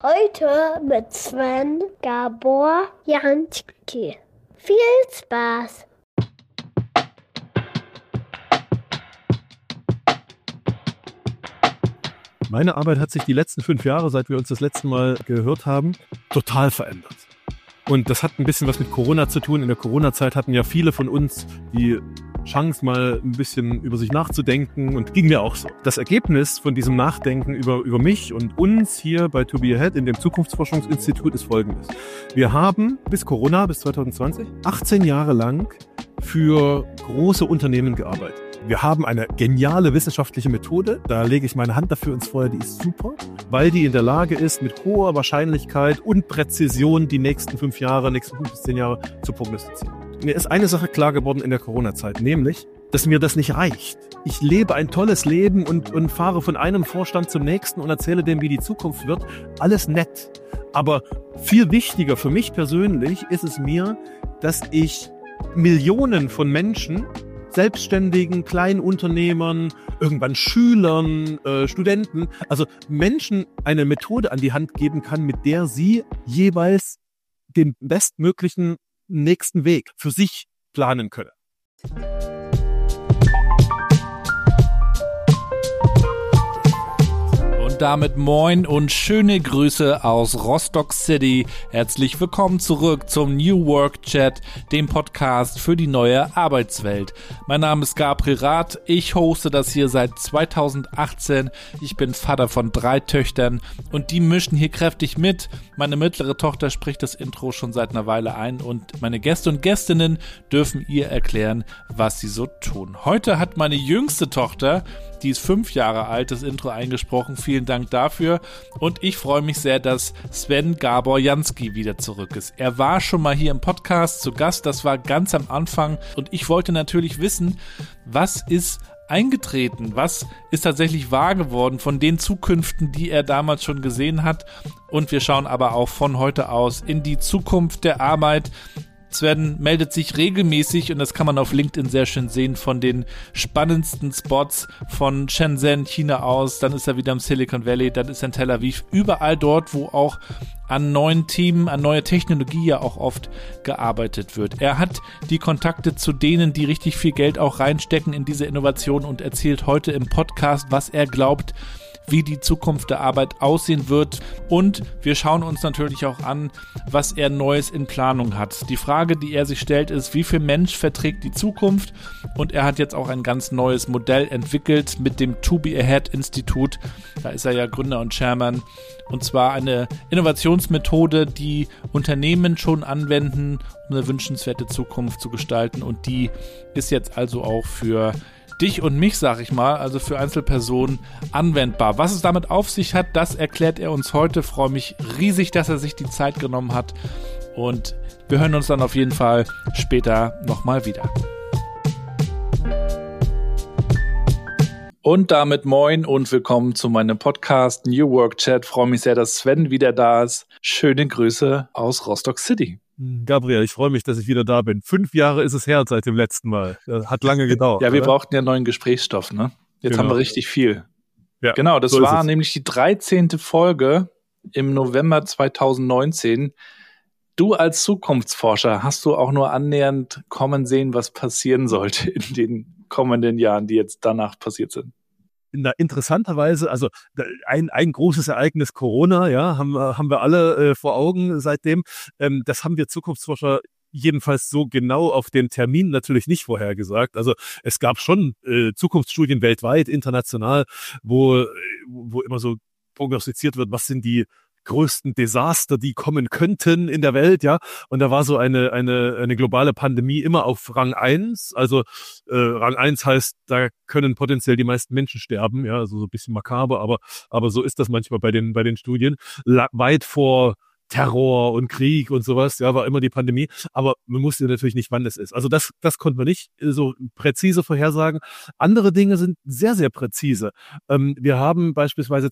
Heute mit Sven, Gabor, Jansky. Viel Spaß! Meine Arbeit hat sich die letzten 5 Jahre, seit wir uns das letzte Mal gehört haben, total verändert. Und das hat ein bisschen was mit Corona zu tun. In der Corona-Zeit hatten ja viele von uns die Chance, mal ein bisschen über sich nachzudenken, und ging mir auch so. Das Ergebnis von diesem Nachdenken über mich und uns hier bei To Be Ahead in dem Zukunftsforschungsinstitut ist folgendes. Wir haben bis 2020, 18 Jahre lang für große Unternehmen gearbeitet. Wir haben eine geniale wissenschaftliche Methode, da lege ich meine Hand dafür ins Feuer, die ist super, weil die in der Lage ist, mit hoher Wahrscheinlichkeit und Präzision die nächsten 5 bis 10 Jahre zu prognostizieren. Mir ist eine Sache klar geworden in der Corona-Zeit, nämlich, dass mir das nicht reicht. Ich lebe ein tolles Leben und fahre von einem Vorstand zum nächsten und erzähle dem, wie die Zukunft wird. Alles nett. Aber viel wichtiger für mich persönlich ist es mir, dass ich Millionen von Menschen, Selbstständigen, Kleinunternehmern, irgendwann Schülern, Studenten, also Menschen eine Methode an die Hand geben kann, mit der sie jeweils den bestmöglichen nächsten Weg für sich planen können. Und damit moin und schöne Grüße aus Rostock City. Herzlich willkommen zurück zum New Work Chat, dem Podcast für die neue Arbeitswelt. Mein Name ist Gabriel Rath, ich hoste das hier seit 2018. Ich bin Vater von 3 Töchtern und die mischen hier kräftig mit. Meine mittlere Tochter spricht das Intro schon seit einer Weile ein und meine Gäste und Gästinnen dürfen ihr erklären, was sie so tun. Heute hat meine jüngste Tochter, die ist 5 Jahre alt, das Intro eingesprochen. Vielen Dank dafür. Und ich freue mich sehr, dass Sven Gabor Jansky wieder zurück ist. Er war schon mal hier im Podcast zu Gast. Das war ganz am Anfang. Und ich wollte natürlich wissen, was ist eingetreten? Was ist tatsächlich wahr geworden von den Zukünften, die er damals schon gesehen hat? Und wir schauen aber auch von heute aus in die Zukunft der Arbeit. Sven meldet sich regelmäßig, und das kann man auf LinkedIn sehr schön sehen, von den spannendsten Spots von Shenzhen, China aus. Dann ist er wieder im Silicon Valley, dann ist er in Tel Aviv. Überall dort, wo auch an neuen Themen, an neue Technologie ja auch oft gearbeitet wird. Er hat die Kontakte zu denen, die richtig viel Geld auch reinstecken in diese Innovation, und erzählt heute im Podcast, was er glaubt, wie die Zukunft der Arbeit aussehen wird. Und wir schauen uns natürlich auch an, was er Neues in Planung hat. Die Frage, die er sich stellt, ist, wie viel Mensch verträgt die Zukunft? Und er hat jetzt auch ein ganz neues Modell entwickelt mit dem To Be Ahead Institut. Da ist er ja Gründer und Chairman. Und zwar eine Innovationsmethode, die Unternehmen schon anwenden, um eine wünschenswerte Zukunft zu gestalten. Und die ist jetzt also auch für dich und mich, sag ich mal, also für Einzelpersonen anwendbar. Was es damit auf sich hat, das erklärt er uns heute. Freue mich riesig, dass er sich die Zeit genommen hat, und wir hören uns dann auf jeden Fall später nochmal wieder. Und damit moin und willkommen zu meinem Podcast New Work Chat. Freue mich sehr, dass Sven wieder da ist. Schöne Grüße aus Rostock City. Gabriel, ich freue mich, dass ich wieder da bin. 5 Jahre ist es her seit dem letzten Mal. Das hat lange gedauert. Ja, wir brauchten ja neuen Gesprächsstoff, ne? Jetzt haben wir richtig viel. Ja, genau, das so war nämlich die 13. Folge im November 2019. Du als Zukunftsforscher, hast du auch nur annähernd kommen sehen, was passieren sollte in den kommenden Jahren, die jetzt danach passiert sind? Interessanterweise, also ein großes Ereignis Corona, ja, haben wir alle vor Augen seitdem. Das haben wir Zukunftsforscher jedenfalls so genau auf den Termin natürlich nicht vorhergesagt. Also es gab schon Zukunftsstudien weltweit, international, wo immer so prognostiziert wird, was sind die größten Desaster, die kommen könnten in der Welt, ja. Und da war so eine globale Pandemie immer auf Rang 1. Also Rang 1 heißt, da können potenziell die meisten Menschen sterben, ja, also so ein bisschen makaber, aber so ist das manchmal bei den Studien. Weit vor Terror und Krieg und sowas, ja, war immer die Pandemie, aber man wusste natürlich nicht, wann es ist. Also das konnte man nicht so präzise vorhersagen. Andere Dinge sind sehr, sehr präzise. Wir haben beispielsweise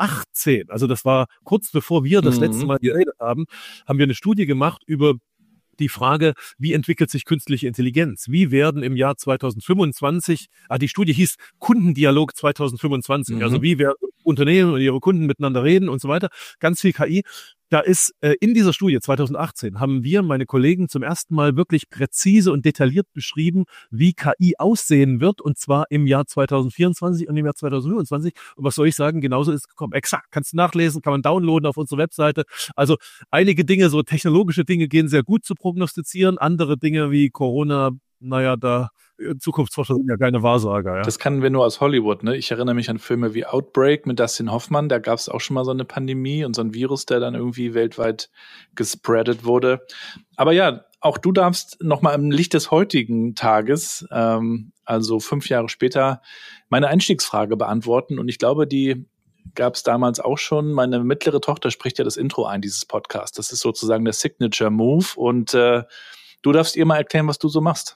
2018, also das war kurz bevor wir das letzte Mal geredet haben wir eine Studie gemacht über die Frage, wie entwickelt sich künstliche Intelligenz? Wie werden im Jahr 2025, die Studie hieß Kundendialog 2025, also wie werden Unternehmen und ihre Kunden miteinander reden und so weiter, ganz viel KI. Da ist in dieser Studie 2018 haben wir, meine Kollegen, zum ersten Mal wirklich präzise und detailliert beschrieben, wie KI aussehen wird, und zwar im Jahr 2024 und im Jahr 2025. Und was soll ich sagen? Genauso ist es gekommen. Exakt. Kannst du nachlesen, kann man downloaden auf unserer Webseite. Also einige Dinge, so technologische Dinge, gehen sehr gut zu prognostizieren. Andere Dinge wie Corona, da Zukunftsforscher sind ja keine Wahrsager. Ja. Das kennen wir nur aus Hollywood, ne? Ich erinnere mich an Filme wie Outbreak mit Dustin Hoffmann. Da gab es auch schon mal so eine Pandemie und so ein Virus, der dann irgendwie weltweit gespreadet wurde. Aber ja, auch du darfst nochmal im Licht des heutigen Tages, also 5 Jahre später, meine Einstiegsfrage beantworten. Und ich glaube, die gab es damals auch schon. Meine mittlere Tochter spricht ja das Intro ein, dieses Podcast. Das ist sozusagen der Signature Move. Und du darfst ihr mal erklären, was du so machst.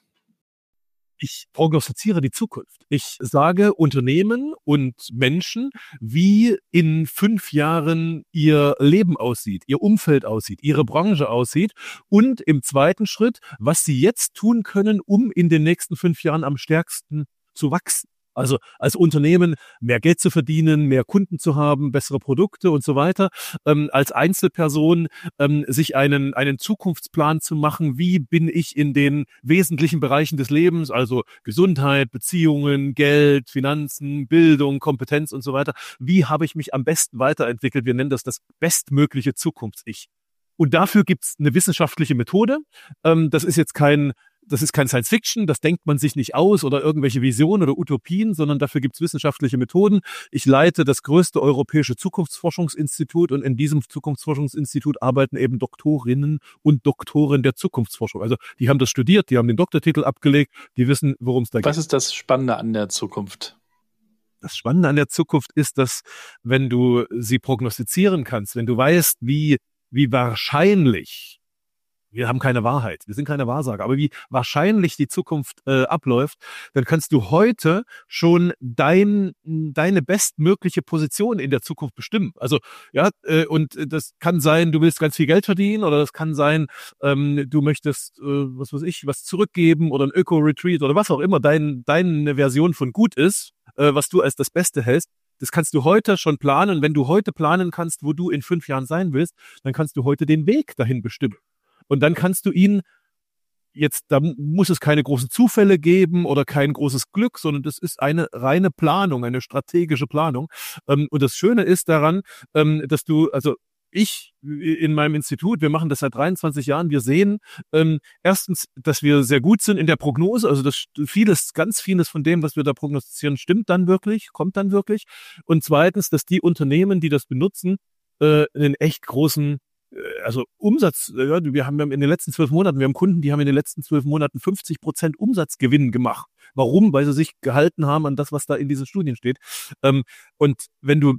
Ich prognostiziere die Zukunft. Ich sage Unternehmen und Menschen, wie in 5 Jahren ihr Leben aussieht, ihr Umfeld aussieht, ihre Branche aussieht, und im zweiten Schritt, was sie jetzt tun können, um in den nächsten 5 Jahren am stärksten zu wachsen. Also als Unternehmen mehr Geld zu verdienen, mehr Kunden zu haben, bessere Produkte und so weiter. Als Einzelperson sich einen Zukunftsplan zu machen, wie bin ich in den wesentlichen Bereichen des Lebens, also Gesundheit, Beziehungen, Geld, Finanzen, Bildung, Kompetenz und so weiter. Wie habe ich mich am besten weiterentwickelt? Wir nennen das bestmögliche Zukunfts-Ich. Und dafür gibt's eine wissenschaftliche Methode. Das ist kein Science Fiction, das denkt man sich nicht aus oder irgendwelche Visionen oder Utopien, sondern dafür gibt's wissenschaftliche Methoden. Ich leite das größte europäische Zukunftsforschungsinstitut, und in diesem Zukunftsforschungsinstitut arbeiten eben Doktorinnen und Doktoren der Zukunftsforschung. Also die haben das studiert, die haben den Doktortitel abgelegt, die wissen, worum es da geht. Was ist das Spannende an der Zukunft? Das Spannende an der Zukunft ist, dass, wenn du sie prognostizieren kannst, wenn du weißt, wie wahrscheinlich, wir haben keine Wahrheit, wir sind keine Wahrsager, aber wie wahrscheinlich die Zukunft abläuft, dann kannst du heute schon deine bestmögliche Position in der Zukunft bestimmen. Also und das kann sein, du willst ganz viel Geld verdienen, oder das kann sein, du möchtest was zurückgeben oder ein Öko-Retreat oder was auch immer deine Version von gut ist, was du als das Beste hältst. Das kannst du heute schon planen. Wenn du heute planen kannst, wo du in 5 Jahren sein willst, dann kannst du heute den Weg dahin bestimmen. Und dann kannst du da muss es keine großen Zufälle geben oder kein großes Glück, sondern das ist eine reine Planung, eine strategische Planung. Und das Schöne ist daran, dass ich in meinem Institut, wir machen das seit 23 Jahren, wir sehen erstens, dass wir sehr gut sind in der Prognose, also ganz vieles von dem, was wir da prognostizieren, kommt dann wirklich. Und zweitens, dass die Unternehmen, die das benutzen, einen echt großen Umsatz, wir haben in den letzten 12 Monaten, wir haben Kunden, die haben in den letzten 12 Monaten 50% Umsatzgewinn gemacht. Warum? Weil sie sich gehalten haben an das, was da in diesen Studien steht. Und wenn du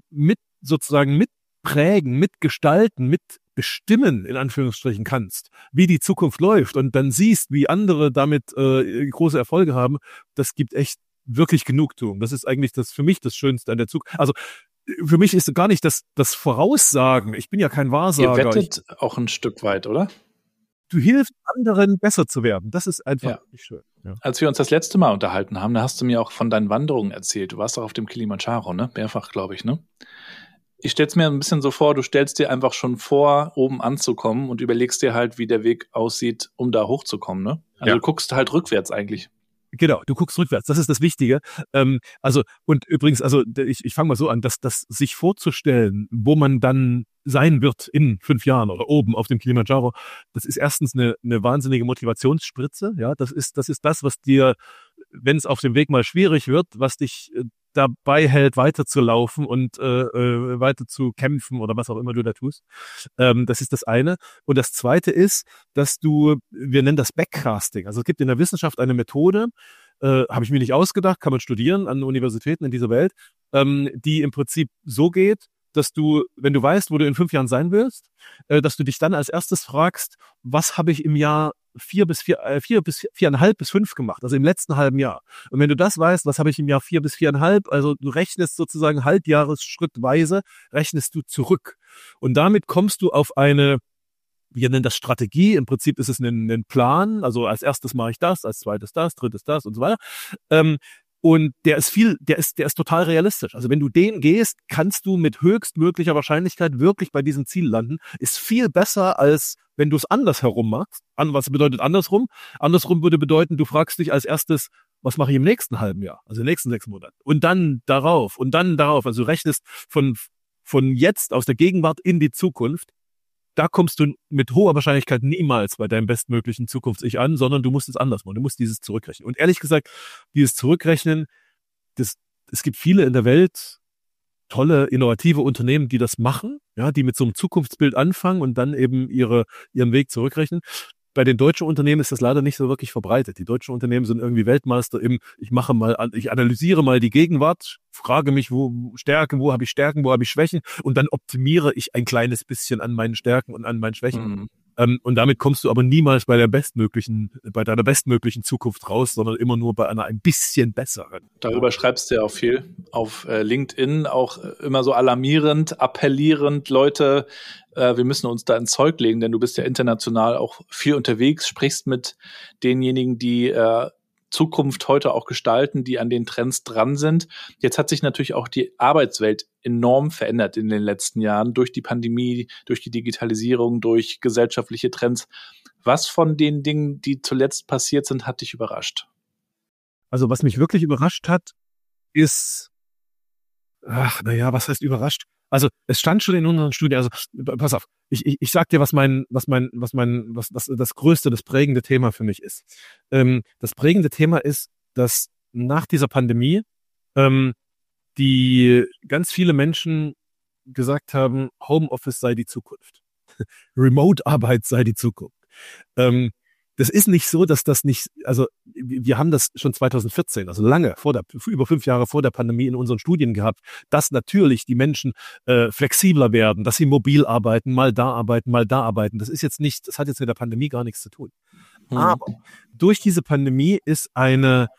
mitprägen, mitgestalten, mitbestimmen, in Anführungsstrichen, kannst, wie die Zukunft läuft, und dann siehst, wie andere damit große Erfolge haben, das gibt echt wirklich Genugtuung. Das ist eigentlich für mich das Schönste an der Zukunft. Also für mich ist gar nicht das Voraussagen. Ich bin ja kein Wahrsager. Ihr wettet auch ein Stück weit, oder? Du hilfst anderen, besser zu werden. Das ist einfach nicht schön. Ja. Als wir uns das letzte Mal unterhalten haben, da hast du mir auch von deinen Wanderungen erzählt. Du warst doch auf dem Kilimanjaro, ne? Mehrfach, glaube ich, ne? Ich stell's mir ein bisschen so vor, du stellst dir einfach schon vor, oben anzukommen, und überlegst dir halt, wie der Weg aussieht, um da hochzukommen, ne? Also du guckst halt rückwärts eigentlich. Genau, du guckst rückwärts, das ist das Wichtige. Und übrigens, ich fange mal so an, dass sich vorzustellen, wo man dann sein wird in 5 Jahren oder oben auf dem Kilimanjaro, das ist erstens eine wahnsinnige Motivationsspritze. Ja, das ist das, was dir, wenn es auf dem Weg mal schwierig wird, was dich dabei hält, weiterzulaufen und weiter zu kämpfen oder was auch immer du da tust. Das ist das eine. Und das zweite ist, dass wir nennen das Backcasting. Also es gibt in der Wissenschaft eine Methode, habe ich mir nicht ausgedacht, kann man studieren an Universitäten in dieser Welt, die im Prinzip so geht, dass du, wenn du weißt, wo du in 5 Jahren sein willst, dass du dich dann als erstes fragst, was habe ich im Jahr 4,5 bis 5 gemacht, also im letzten halben Jahr. Und wenn du das weißt, was habe ich im Jahr 4 bis 4,5, also du rechnest sozusagen halbjahresschrittweise, rechnest du zurück. Und damit kommst du auf eine Wir nennen das Strategie. Im Prinzip ist es ein Plan. Also als erstes mache ich das, als zweites das, drittes das und so weiter. Und der ist total realistisch. Also wenn du den gehst, kannst du mit höchstmöglicher Wahrscheinlichkeit wirklich bei diesem Ziel landen. Ist viel besser, als wenn du es andersherum machst. Was bedeutet andersrum? Andersrum würde bedeuten, du fragst dich als erstes, was mache ich im nächsten halben Jahr? Also in den nächsten 6 Monaten. Und dann darauf und dann darauf. Also du rechnest von jetzt aus der Gegenwart in die Zukunft. Da kommst du mit hoher Wahrscheinlichkeit niemals bei deinem bestmöglichen Zukunfts-Ich an, sondern du musst es anders machen. Du musst dieses zurückrechnen. Und ehrlich gesagt, dieses Zurückrechnen, es gibt viele in der Welt, tolle, innovative Unternehmen, die das machen, ja, die mit so einem Zukunftsbild anfangen und dann eben ihren Weg zurückrechnen. Bei den deutschen Unternehmen ist das leider nicht so wirklich verbreitet. Die deutschen Unternehmen sind irgendwie Weltmeister ich analysiere mal die Gegenwart, frage mich, wo habe ich Stärken, wo habe ich Schwächen und dann optimiere ich ein kleines bisschen an meinen Stärken und an meinen Schwächen. Mhm. Und damit kommst du aber niemals bei deiner bestmöglichen Zukunft raus, sondern immer nur bei einer ein bisschen besseren. Darüber schreibst du ja auch viel auf LinkedIn, auch immer so alarmierend, appellierend, Leute, wir müssen uns da ins Zeug legen, denn du bist ja international auch viel unterwegs, sprichst mit denjenigen, die Zukunft heute auch gestalten, die an den Trends dran sind. Jetzt hat sich natürlich auch die Arbeitswelt enorm verändert in den letzten Jahren durch die Pandemie, durch die Digitalisierung, durch gesellschaftliche Trends. Was von den Dingen, die zuletzt passiert sind, hat dich überrascht? Also was mich wirklich überrascht hat, ist, was heißt überrascht? Also es stand schon in unseren Studien, also pass auf, ich sag dir, was das größte, das prägende Thema für mich ist. Das prägende Thema ist, dass nach dieser Pandemie die ganz viele Menschen gesagt haben, Homeoffice sei die Zukunft. Remote-Arbeit sei die Zukunft. Das ist nicht so, dass das nicht, also wir haben das schon 2014, also über 5 Jahre vor der Pandemie in unseren Studien gehabt, dass natürlich die Menschen flexibler werden, dass sie mobil arbeiten, mal da arbeiten, mal da arbeiten. Das hat jetzt mit der Pandemie gar nichts zu tun. Aber durch diese Pandemie ist eine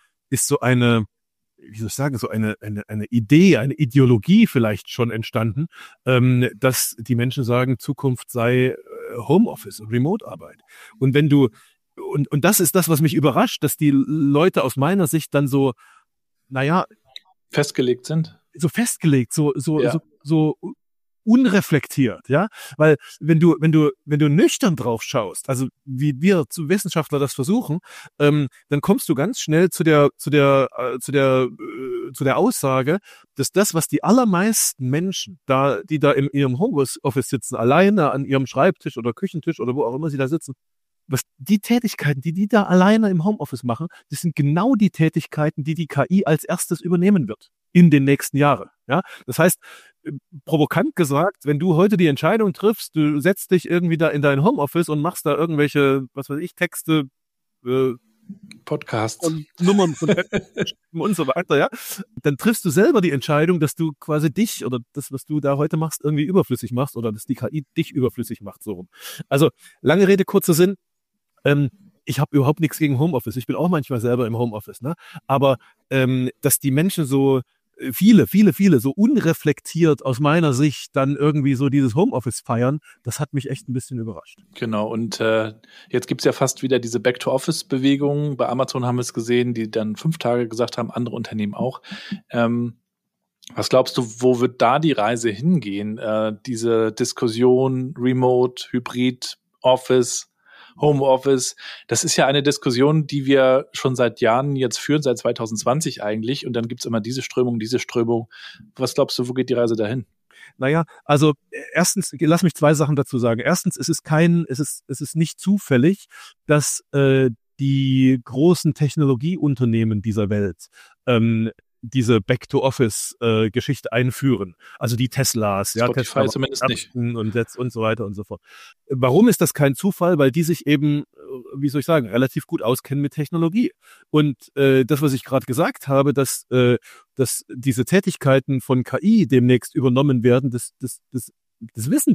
Idee, eine Ideologie vielleicht schon entstanden, dass die Menschen sagen, Zukunft sei Homeoffice und Remote-Arbeit. Und wenn du und das ist das, was mich überrascht, dass die Leute aus meiner Sicht dann so festgelegt sind. So festgelegt, so unreflektiert, ja, weil wenn du nüchtern drauf schaust, also wie wir zu Wissenschaftler das versuchen, dann kommst du ganz schnell zu der Aussage, dass das, was die allermeisten Menschen die da in ihrem Homeoffice sitzen, alleine an ihrem Schreibtisch oder Küchentisch oder wo auch immer sie da sitzen, was die Tätigkeiten, die da alleine im Homeoffice machen, das sind genau die Tätigkeiten, die KI als erstes übernehmen wird in den nächsten Jahren. Ja, das heißt, provokant gesagt, wenn du heute die Entscheidung triffst, du setzt dich irgendwie da in dein Homeoffice und machst da irgendwelche, Texte, Podcasts und Nummern von und so weiter, ja, dann triffst du selber die Entscheidung, dass du quasi dich oder das, was du da heute machst, irgendwie überflüssig machst oder dass die KI dich überflüssig macht, so rum. Also, lange Rede, kurzer Sinn. Ich habe überhaupt nichts gegen Homeoffice. Ich bin auch manchmal selber im Homeoffice, ne? Aber dass die Menschen so viele so unreflektiert aus meiner Sicht dann irgendwie so dieses Homeoffice feiern, das hat mich echt ein bisschen überrascht. Genau, und jetzt gibt's ja fast wieder diese Back-to-Office-Bewegung. Bei Amazon haben wir es gesehen, die dann 5 Tage gesagt haben, andere Unternehmen auch. Was glaubst du, wo wird da die Reise hingehen? Diese Diskussion Remote, Hybrid, Office, Homeoffice, das ist ja eine Diskussion, die wir schon seit Jahren jetzt führen, seit 2020 eigentlich. Und dann gibt's immer diese Strömung. Was glaubst du, wo geht die Reise dahin? Naja, also erstens, lass mich 2 Sachen dazu sagen. Erstens, es ist nicht zufällig, dass die großen Technologieunternehmen dieser Welt diese Back-to-Office-Geschichte einführen. Also die Teslas, Spotify Tesla zumindest nicht. Und so weiter und so fort. Warum ist das kein Zufall? Weil die sich eben, relativ gut auskennen mit Technologie. Und das, was ich gerade gesagt habe, dass diese Tätigkeiten von KI demnächst übernommen werden, das wissen die.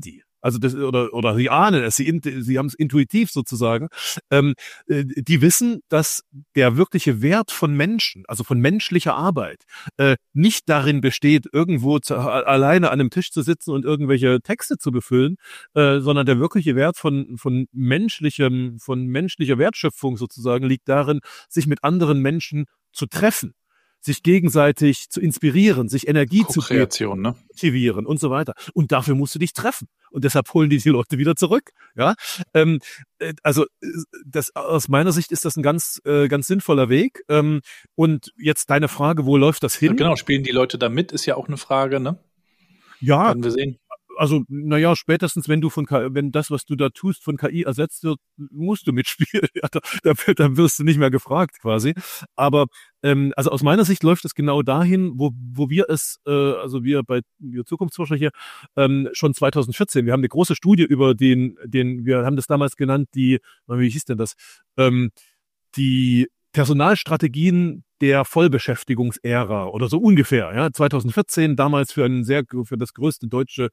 also das, oder sie ahnen es, sie haben es intuitiv sozusagen, die wissen, dass der wirkliche Wert von Menschen, also von menschlicher Arbeit, nicht darin besteht, irgendwo alleine an einem Tisch zu sitzen und irgendwelche Texte zu befüllen, sondern der wirkliche Wert von menschlicher Wertschöpfung sozusagen liegt darin, sich mit anderen Menschen zu treffen, sich gegenseitig zu inspirieren, sich Energie zu Kreation, ne? Motivieren und so weiter. Und dafür musst du dich treffen. Und deshalb holen die Leute wieder zurück. Ja, also das aus meiner Sicht ist das ein ganz sinnvoller Weg. Und jetzt deine Frage, wo läuft das hin? Ja, genau, spielen die Leute da mit, ist ja auch eine Frage, ne? Ja. Werden wir sehen. Also, naja, spätestens wenn das, was du da tust, von KI ersetzt wird, musst du mitspielen. Ja, dann wirst du nicht mehr gefragt quasi. Aber also aus meiner Sicht läuft es genau dahin, wo wir es, also wir Zukunftsforscher hier, schon 2014, wir haben eine große Studie über wir haben das damals genannt, wie hieß denn das? Die Personalstrategien der Vollbeschäftigungsära oder so ungefähr, ja, 2014 damals für das größte deutsche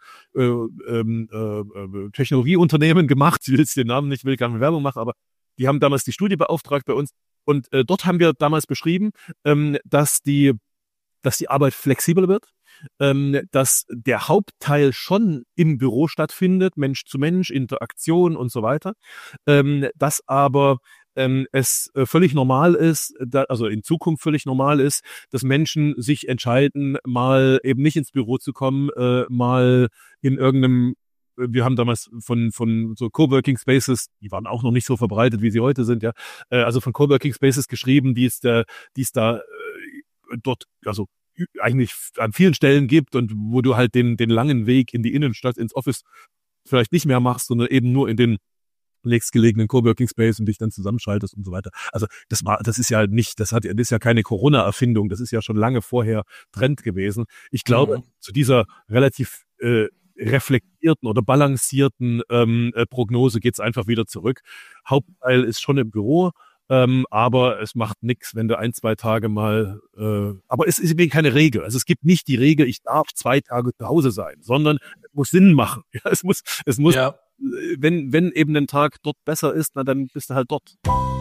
Technologieunternehmen gemacht. Ich will jetzt den Namen nicht, will keine Werbung machen, aber die haben damals die Studie beauftragt bei uns und dort haben wir damals beschrieben, dass die Arbeit flexibel wird, dass der Hauptteil schon im Büro stattfindet, Mensch zu Mensch, Interaktion und so weiter, dass aber es völlig normal ist, also in Zukunft völlig normal ist, dass Menschen sich entscheiden, mal eben nicht ins Büro zu kommen, mal in irgendeinem, wir haben damals von so Coworking Spaces, die waren auch noch nicht so verbreitet, wie sie heute sind, ja, also von Coworking Spaces geschrieben, die es da dort, also eigentlich an vielen Stellen gibt und wo du halt den langen Weg in die Innenstadt, ins Office vielleicht nicht mehr machst, sondern eben nur in den nächstgelegenen Coworking Space und dich dann zusammenschaltest und so weiter. Also das ist ja nicht, das ist ja keine Corona-Erfindung, das ist ja schon lange vorher Trend gewesen. Ich glaube, zu dieser relativ reflektierten oder balancierten Prognose geht's einfach wieder zurück. Hauptteil ist schon im Büro, aber es macht nichts, wenn du 1-2 Tage mal, aber es ist eben keine Regel. Also es gibt nicht die Regel, ich darf 2 Tage zu Hause sein, sondern es muss Sinn machen. Ja, es muss, ja. Wenn eben ein Tag dort besser ist, na dann bist du halt dort.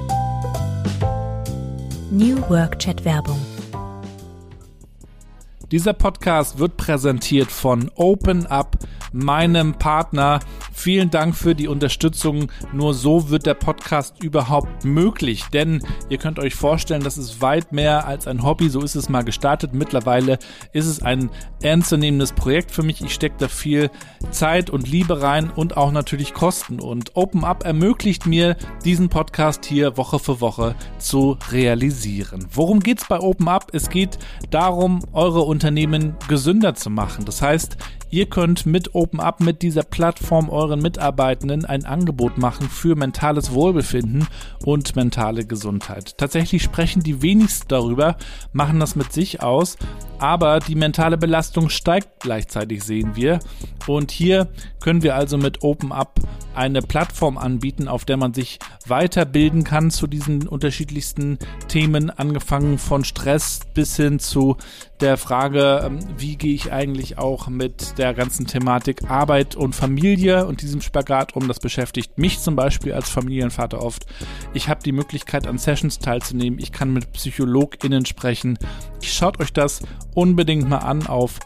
New Work Chat Werbung. Dieser Podcast wird präsentiert von OpenUp, meinem Partner. Vielen Dank für die Unterstützung. Nur so wird der Podcast überhaupt möglich, denn ihr könnt euch vorstellen, das ist weit mehr als ein Hobby. So ist es mal gestartet. Mittlerweile ist es ein ernstzunehmendes Projekt für mich. Ich stecke da viel Zeit und Liebe rein und auch natürlich Kosten. Und OpenUp ermöglicht mir, diesen Podcast hier Woche für Woche zu realisieren. Worum geht's bei OpenUp? Es geht darum, eure Unternehmen gesünder zu machen. Das heißt, ihr könnt mit OpenUp, mit dieser Plattform euren Mitarbeitenden ein Angebot machen für mentales Wohlbefinden und mentale Gesundheit. Tatsächlich sprechen die wenigsten darüber, machen das mit sich aus, aber die mentale Belastung steigt gleichzeitig, sehen wir. Und hier können wir also mit OpenUp eine Plattform anbieten, auf der man sich weiterbilden kann zu diesen unterschiedlichsten Themen, angefangen von Stress bis hin zu der Frage, wie gehe ich eigentlich auch mit der ganzen Thematik Arbeit und Familie und diesem Spagat um. Das beschäftigt mich zum Beispiel als Familienvater oft. Ich habe die Möglichkeit, an Sessions teilzunehmen. Ich kann mit PsychologInnen sprechen. Schaut euch das unbedingt mal an auf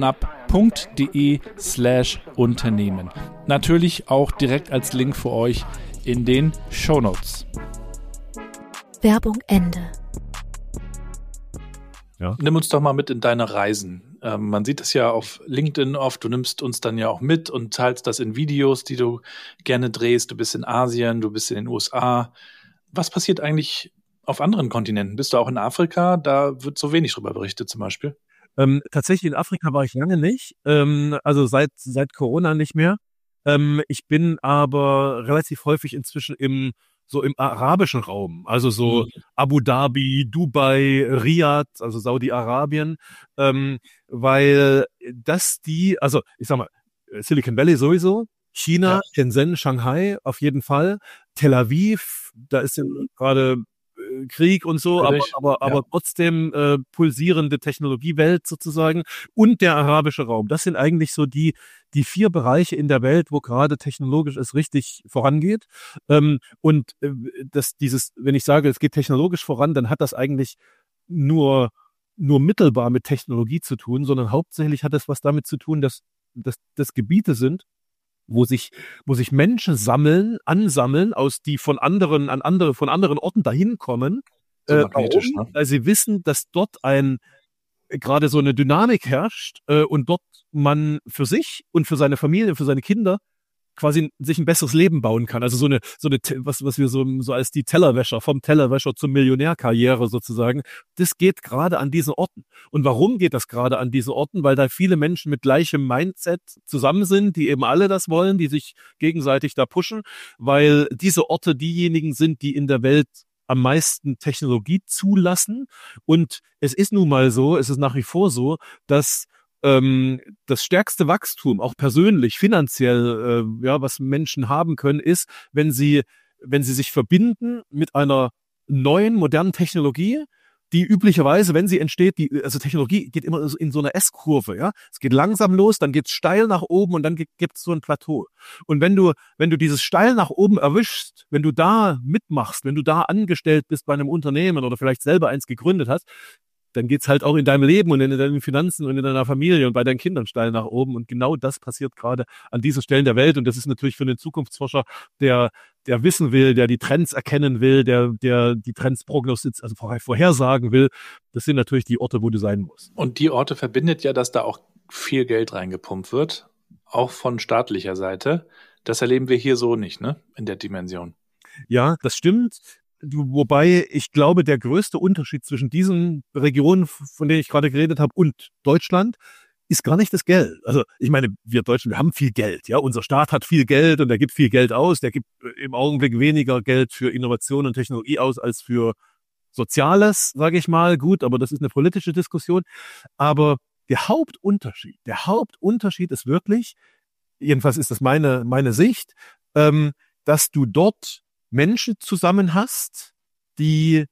openup.de/Unternehmen. Natürlich auch direkt als Link für euch in den Shownotes. Werbung Ende. Ja. Nimm uns doch mal mit in deine Reisen. Man sieht das ja auf LinkedIn oft. Du nimmst uns dann ja auch mit und teilst das in Videos, die du gerne drehst. Du bist in Asien, du bist in den USA. Was passiert eigentlich auf anderen Kontinenten? Bist du auch in Afrika? Da wird so wenig drüber berichtet zum Beispiel. Tatsächlich in Afrika war ich lange nicht. Also seit Corona nicht mehr. Ich bin aber relativ häufig inzwischen im arabischen Raum, also so Abu Dhabi, Dubai, Riyadh, also Saudi-Arabien, weil also ich sag mal, Silicon Valley sowieso, China, Shenzhen, Shanghai auf jeden Fall, Tel Aviv, da ist ja gerade Krieg und so, Natürlich, aber trotzdem pulsierende Technologiewelt sozusagen und der arabische Raum. Das sind eigentlich so die 4 Bereiche in der Welt, wo gerade technologisch es richtig vorangeht. Und wenn ich sage, es geht technologisch voran, dann hat das eigentlich nur mittelbar mit Technologie zu tun, sondern hauptsächlich hat es was damit zu tun, dass das Gebiete sind, wo sich Menschen ansammeln, die von anderen Orten dahin kommen, so magnetisch, warum? Weil sie wissen, dass dort gerade so eine Dynamik herrscht und dort man für sich und für seine Familie, für seine Kinder quasi sich ein besseres Leben bauen kann. Also was wir so als die Tellerwäscher, vom Tellerwäscher zur Millionärkarriere sozusagen, das geht gerade an diesen Orten. Und warum geht das gerade an diesen Orten? Weil da viele Menschen mit gleichem Mindset zusammen sind, die eben alle das wollen, die sich gegenseitig da pushen, weil diese Orte diejenigen sind, die in der Welt am meisten Technologie zulassen. Und es ist nun mal so, es ist nach wie vor so, dass das stärkste Wachstum, auch persönlich, finanziell, was Menschen haben können, ist, wenn sie sich verbinden mit einer neuen, modernen Technologie, die üblicherweise, wenn sie entsteht, also Technologie geht immer in so einer S-Kurve, ja. Es geht langsam los, dann geht's steil nach oben und dann gibt es so ein Plateau. Und wenn du dieses steil nach oben erwischst, wenn du da mitmachst, wenn du da angestellt bist bei einem Unternehmen oder vielleicht selber eins gegründet hast, dann geht's halt auch in deinem Leben und in deinen Finanzen und in deiner Familie und bei deinen Kindern steil nach oben. Und genau das passiert gerade an diesen Stellen der Welt. Und das ist natürlich für den Zukunftsforscher, der wissen will, der die Trends erkennen will, der die Trends prognostizieren, also vorhersagen will. Das sind natürlich die Orte, wo du sein musst. Und die Orte verbindet ja, dass da auch viel Geld reingepumpt wird, auch von staatlicher Seite. Das erleben wir hier so nicht, ne? In der Dimension. Ja, das stimmt. Wobei ich glaube, der größte Unterschied zwischen diesen Regionen, von denen ich gerade geredet habe, und Deutschland, ist gar nicht das Geld. Also ich meine, wir Deutschen, wir haben viel Geld. Ja, unser Staat hat viel Geld und der gibt viel Geld aus. Der gibt im Augenblick weniger Geld für Innovation und Technologie aus als für Soziales, sage ich mal. Gut, aber das ist eine politische Diskussion. Aber der Hauptunterschied ist wirklich, jedenfalls ist das meine Sicht, dass du dort Menschen zusammen hast, den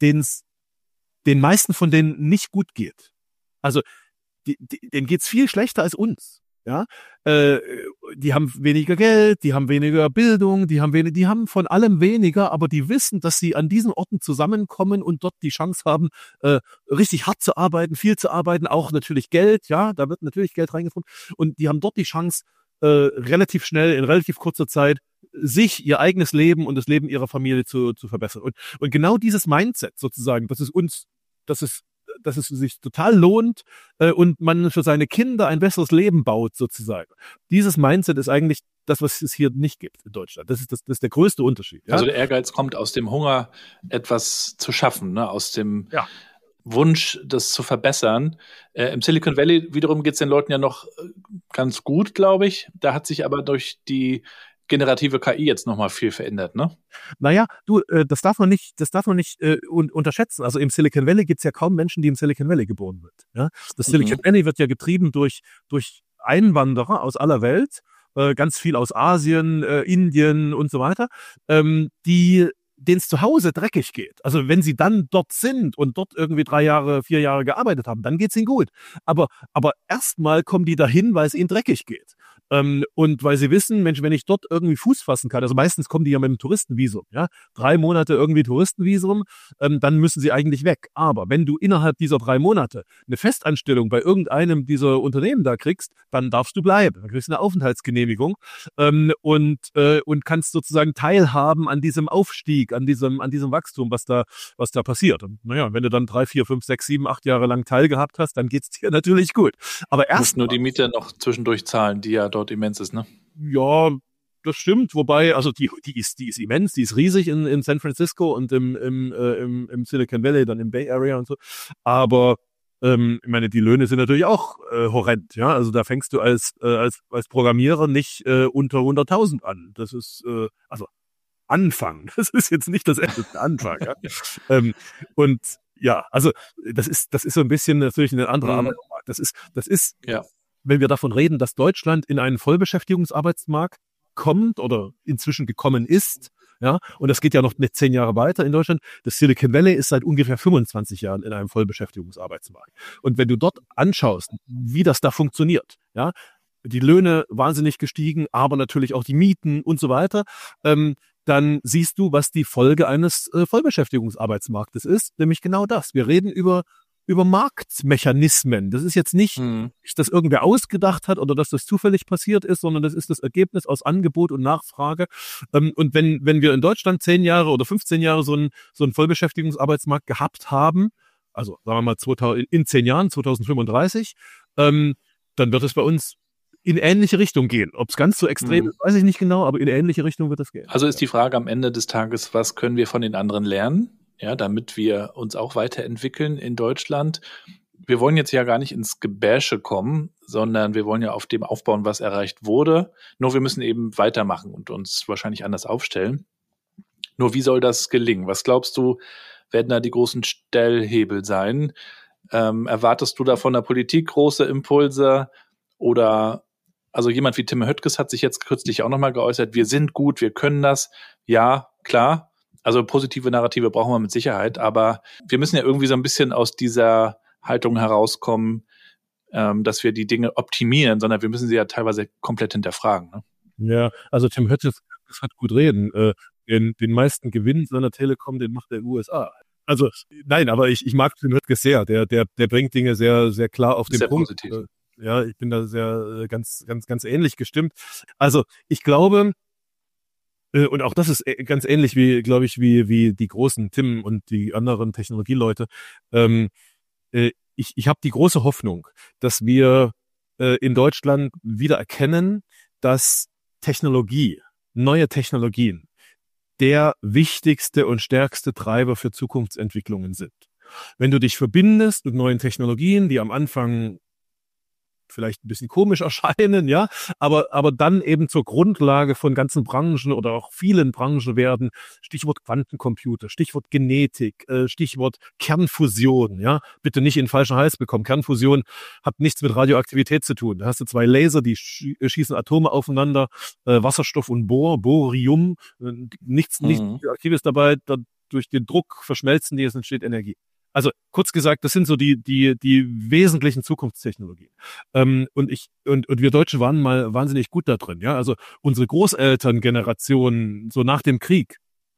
meisten von denen nicht gut geht. Also denen geht's viel schlechter als uns. Ja, die haben weniger Geld, die haben weniger Bildung, die haben von allem weniger, aber die wissen, dass sie an diesen Orten zusammenkommen und dort die Chance haben, richtig hart zu arbeiten, viel zu arbeiten, auch natürlich Geld. Ja, da wird natürlich Geld reingefunden und die haben dort die Chance, relativ schnell in relativ kurzer Zeit sich ihr eigenes Leben und das Leben ihrer Familie zu verbessern. Und genau dieses Mindset sozusagen, dass es sich total lohnt und man für seine Kinder ein besseres Leben baut sozusagen. Dieses Mindset ist eigentlich das, was es hier nicht gibt in Deutschland. Das ist der größte Unterschied. Ja? Also der Ehrgeiz kommt aus dem Hunger, etwas zu schaffen, ne? Aus dem Wunsch, das zu verbessern. Im Silicon Valley wiederum geht es den Leuten ja noch ganz gut, glaube ich. Da hat sich aber durch die generative KI jetzt nochmal viel verändert, ne? Naja, das darf man nicht unterschätzen. Also im Silicon Valley gibt es ja kaum Menschen, die im Silicon Valley geboren wird. Ja? Das Silicon Valley wird ja getrieben durch Einwanderer aus aller Welt, ganz viel aus Asien, Indien und so weiter, denen es zu Hause dreckig geht. Also wenn sie dann dort sind und dort irgendwie 3 Jahre, 4 Jahre gearbeitet haben, dann geht's ihnen gut. Aber erstmal kommen die dahin, weil es ihnen dreckig geht. Und weil sie wissen, Mensch, wenn ich dort irgendwie Fuß fassen kann, also meistens kommen die ja mit einem Touristenvisum, ja, 3 Monate irgendwie Touristenvisum, dann müssen sie eigentlich weg. Aber wenn du innerhalb dieser 3 Monate eine Festanstellung bei irgendeinem dieser Unternehmen da kriegst, dann darfst du bleiben. Dann kriegst du eine Aufenthaltsgenehmigung und kannst sozusagen teilhaben an diesem Aufstieg, an diesem Wachstum, was da passiert. Und naja, wenn du dann 3, 4, 5, 6, 7, 8 Jahre lang teilgehabt hast, dann geht's dir natürlich gut. Aber du musst nur die Miete noch zwischendurch zahlen, die ja dort immens ist, ne? Ja, das stimmt. Wobei, also die ist immens, die ist riesig in San Francisco und im Silicon Valley, dann im Bay Area und so. Aber ich meine, die Löhne sind natürlich auch horrend, ja. Also da fängst du als Programmierer nicht unter 100.000 an. Das ist also Anfang. Das ist jetzt nicht das Ende, der Anfang. Ja? Und ja, also das ist so ein bisschen natürlich eine andere Arbeit. Das ist ja. Wenn wir davon reden, dass Deutschland in einen Vollbeschäftigungsarbeitsmarkt kommt oder inzwischen gekommen ist, Ja, und das geht ja noch mit 10 Jahre weiter in Deutschland. Das Silicon Valley ist seit ungefähr 25 Jahren in einem Vollbeschäftigungsarbeitsmarkt. Und wenn du dort anschaust, wie das da funktioniert, ja, die Löhne wahnsinnig gestiegen, aber natürlich auch die Mieten und so weiter, dann siehst du, was die Folge eines Vollbeschäftigungsarbeitsmarktes ist, nämlich genau das. Wir reden über Marktmechanismen. Das ist jetzt nicht, dass das irgendwer ausgedacht hat oder dass das zufällig passiert ist, sondern das ist das Ergebnis aus Angebot und Nachfrage. Und wenn wir in Deutschland 10 Jahre oder 15 Jahre so einen Vollbeschäftigungsarbeitsmarkt gehabt haben, also sagen wir mal in 10 Jahren, 2035, dann wird es bei uns in ähnliche Richtung gehen. Ob es ganz so extrem ist, weiß ich nicht genau, aber in ähnliche Richtung wird es gehen. Also ist die Frage am Ende des Tages, was können wir von den anderen lernen? Ja, damit wir uns auch weiterentwickeln in Deutschland. Wir wollen jetzt ja gar nicht ins Gebäsche kommen, sondern wir wollen ja auf dem aufbauen, was erreicht wurde. Nur wir müssen eben weitermachen und uns wahrscheinlich anders aufstellen. Nur wie soll das gelingen? Was glaubst du, werden da die großen Stellhebel sein? Erwartest du da von der Politik große Impulse? Oder, also jemand wie Tim Höttges hat sich jetzt kürzlich auch nochmal geäußert, wir sind gut, wir können das. Ja, klar. Also positive Narrative brauchen wir mit Sicherheit, aber wir müssen ja irgendwie so ein bisschen aus dieser Haltung herauskommen, dass wir die Dinge optimieren, sondern wir müssen sie ja teilweise komplett hinterfragen. Ne? Ja, also Tim Höttges hat gut reden. Den meisten Gewinn seiner Telekom, den macht der USA. Also nein, aber ich mag Tim Höttges sehr. Der bringt Dinge sehr, sehr klar auf den sehr Punkt. Positiv. Ja, ich bin da sehr ganz ähnlich gestimmt. Also ich glaube, und auch das ist ganz ähnlich wie die großen Tim und die anderen Technologieleute. Ich habe die große Hoffnung, dass wir in Deutschland wieder erkennen, dass neue Technologien, der wichtigste und stärkste Treiber für Zukunftsentwicklungen sind. Wenn du dich verbindest mit neuen Technologien, die am Anfang vielleicht ein bisschen komisch erscheinen, ja, aber dann eben zur Grundlage von ganzen Branchen oder auch vielen Branchen werden. Stichwort Quantencomputer, Stichwort Genetik, Stichwort Kernfusion, ja. Bitte nicht in den falschen Hals bekommen. Kernfusion hat nichts mit Radioaktivität zu tun. Da hast du 2 Laser, die schießen Atome aufeinander, Wasserstoff und Borium, nichts Aktives dabei, durch den Druck verschmelzen die, es entsteht Energie. Also kurz gesagt, das sind so die wesentlichen Zukunftstechnologien. Und wir Deutschen waren mal wahnsinnig gut da drin. Ja, also unsere Großelterngeneration so nach dem Krieg.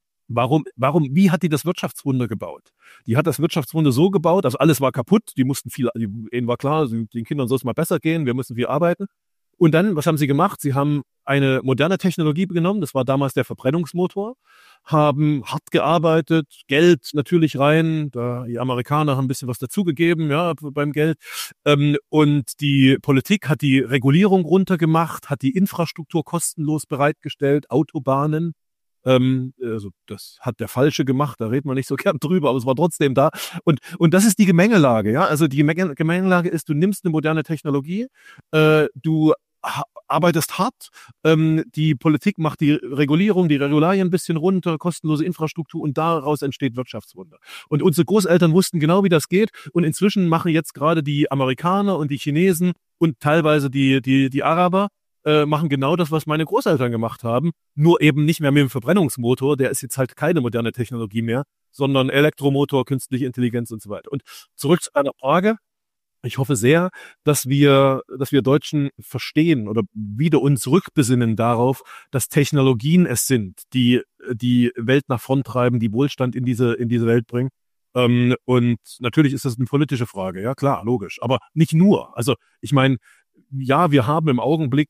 Wie hat die das Wirtschaftswunder gebaut? Die hat das Wirtschaftswunder so gebaut, also alles war kaputt. Ihnen war klar, den Kindern soll es mal besser gehen. Wir müssen viel arbeiten. Und dann, was haben sie gemacht? Sie haben eine moderne Technologie genommen, das war damals der Verbrennungsmotor, haben hart gearbeitet, Geld natürlich rein, die Amerikaner haben ein bisschen was dazugegeben, ja, beim Geld, und die Politik hat die Regulierung runtergemacht, hat die Infrastruktur kostenlos bereitgestellt, Autobahnen, also das hat der Falsche gemacht, da redet man nicht so gern drüber, aber es war trotzdem da. Und das ist die Gemengelage, ja. Also die Gemengelage ist, du nimmst eine moderne Technologie, du arbeitest hart, die Politik macht die Regularien ein bisschen runter, kostenlose Infrastruktur und daraus entsteht Wirtschaftswunder. Und unsere Großeltern wussten genau, wie das geht und inzwischen machen jetzt gerade die Amerikaner und die Chinesen und teilweise die Araber machen genau das, was meine Großeltern gemacht haben, nur eben nicht mehr mit dem Verbrennungsmotor, der ist jetzt halt keine moderne Technologie mehr, sondern Elektromotor, künstliche Intelligenz und so weiter. Und zurück zu einer Frage. Ich hoffe sehr, dass wir Deutschen verstehen oder wieder uns rückbesinnen darauf, dass Technologien es sind, die die Welt nach vorn treiben, die Wohlstand in diese Welt bringen. Und natürlich ist das eine politische Frage, ja klar, logisch, aber nicht nur. Also ich meine, ja, wir haben im Augenblick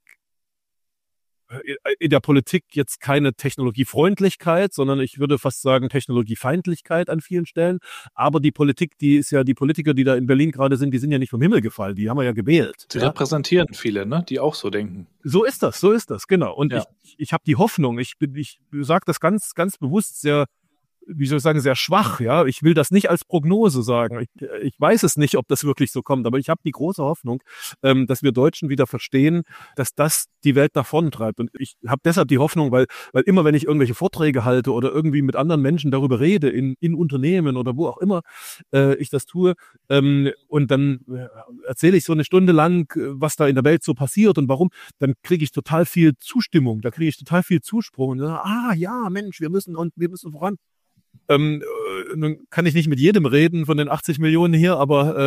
in der Politik jetzt keine Technologiefreundlichkeit, sondern ich würde fast sagen Technologiefeindlichkeit an vielen Stellen. Aber die Politik, die Politiker, die da in Berlin gerade sind, die sind ja nicht vom Himmel gefallen, die haben wir ja gewählt. Sie repräsentieren viele, ne, die auch so denken. So ist das, genau. Und ja. Ich habe die Hoffnung, ich sage das ganz, ganz bewusst sehr wie soll ich sagen, sehr schwach. Ja, ich will das nicht als Prognose sagen. Ich weiß es nicht, ob das wirklich so kommt, aber ich habe die große Hoffnung, dass wir Deutschen wieder verstehen, dass das die Welt nach vorne treibt. Und ich habe deshalb die Hoffnung, weil immer, wenn ich irgendwelche Vorträge halte oder irgendwie mit anderen Menschen darüber rede, in Unternehmen oder wo auch immer ich das tue, und dann erzähle ich so eine Stunde lang, was da in der Welt so passiert und warum, dann kriege ich total viel Zustimmung, da kriege ich total viel Zuspruch und ja, Mensch, wir müssen voran. Nun kann ich nicht mit jedem reden von den 80 Millionen hier, aber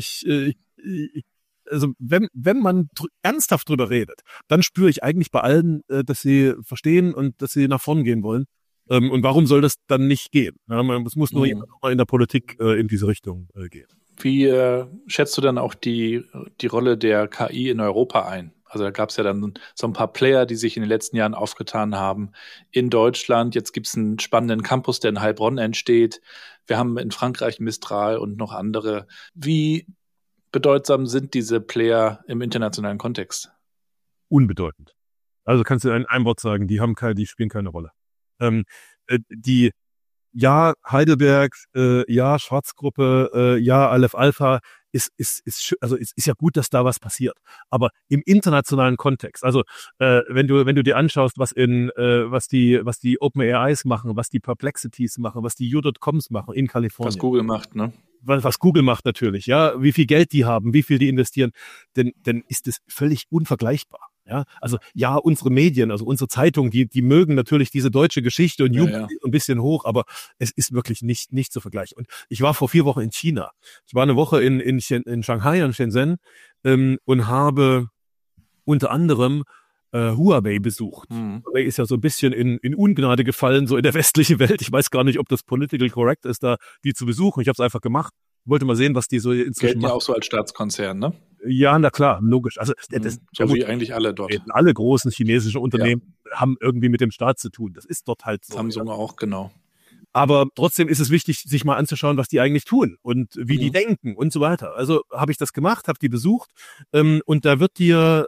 also wenn man ernsthaft drüber redet, dann spüre ich eigentlich bei allen, dass sie verstehen und dass sie nach vorn gehen wollen. Und warum soll das dann nicht gehen? Ja, es muss nur in der Politik in diese Richtung gehen. Wie schätzt du dann auch die Rolle der KI in Europa ein? Also da gab es ja dann so ein paar Player, die sich in den letzten Jahren aufgetan haben in Deutschland. Jetzt gibt es einen spannenden Campus, der in Heilbronn entsteht. Wir haben in Frankreich Mistral und noch andere. Wie bedeutsam sind diese Player im internationalen Kontext? Unbedeutend. Also kannst du in einem Wort sagen, die spielen keine Rolle. Heidelberg, Schwarzgruppe, Aleph Alpha, ist ja gut, dass da was passiert. Aber im internationalen Kontext, also wenn du dir anschaust, was die OpenAIs machen, was die Perplexities machen, was die U.coms machen in Kalifornien. Was Google macht, ne? Was Google macht natürlich, ja, wie viel Geld die haben, wie viel die investieren, denn ist es völlig unvergleichbar. Ja, also unsere Medien, also unsere Zeitung, die mögen natürlich diese deutsche Geschichte und jubeln ein bisschen hoch, aber es ist wirklich nicht zu vergleichen. Und ich war vor 4 Wochen in China. Ich war eine Woche in Shanghai und Shenzhen und habe unter anderem Huawei besucht. Huawei ist ja so ein bisschen in Ungnade gefallen, so in der westlichen Welt. Ich weiß gar nicht, ob das political correct ist, da die zu besuchen. Ich habe es einfach gemacht. Wollte mal sehen, was die so inzwischen machen. Gelten ja auch so als Staatskonzern, ne? Ja, na klar, logisch. Also so wie eigentlich alle dort. Alle großen chinesischen Unternehmen haben irgendwie mit dem Staat zu tun. Das ist dort halt so. Samsung auch, genau. Aber trotzdem ist es wichtig, sich mal anzuschauen, was die eigentlich tun und wie die denken und so weiter. Also habe ich das gemacht, habe die besucht und da wird dir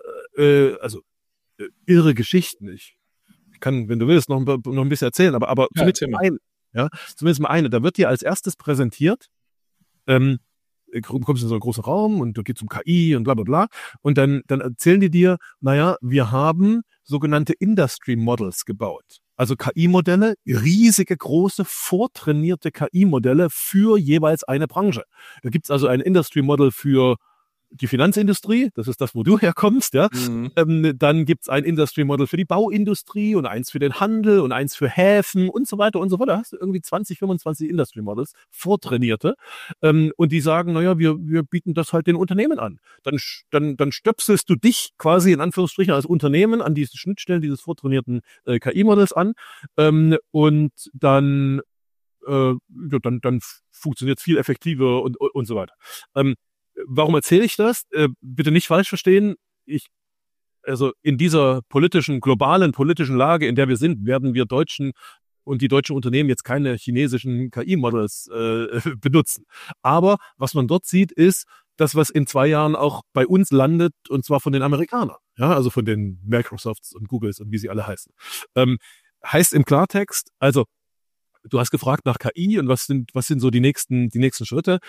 irre Geschichten. Ich kann, wenn du willst, noch ein bisschen erzählen, aber zumindest mal eine. Da wird dir als erstes präsentiert, du kommst in so einen großen Raum und du gehst um KI und bla bla bla und dann erzählen die dir, wir haben sogenannte Industry Models gebaut. Also KI-Modelle, riesige, große, vortrainierte KI-Modelle für jeweils eine Branche. Da gibt's also ein Industry Model für die Finanzindustrie, das ist das, wo du herkommst, ja. Dann gibt's ein Industry Model für die Bauindustrie und eins für den Handel und eins für Häfen und so weiter und so fort. Da hast du irgendwie 20, 25 Industry Models, vortrainierte. Und die sagen, wir bieten das halt den Unternehmen an. Dann stöpselst du dich quasi in Anführungsstrichen als Unternehmen an diese Schnittstellen dieses vortrainierten KI-Models an. Und dann funktioniert es viel effektiver und so weiter. Warum erzähle ich das? Bitte nicht falsch verstehen. Also in dieser globalen politischen Lage, in der wir sind, werden wir Deutschen und die deutschen Unternehmen jetzt keine chinesischen KI-Models benutzen. Aber was man dort sieht, ist das, was in 2 Jahren auch bei uns landet, und zwar von den Amerikanern. Ja, also von den Microsofts und Googles und wie sie alle heißen. Heißt im Klartext, also du hast gefragt nach KI und was sind so die nächsten Schritte.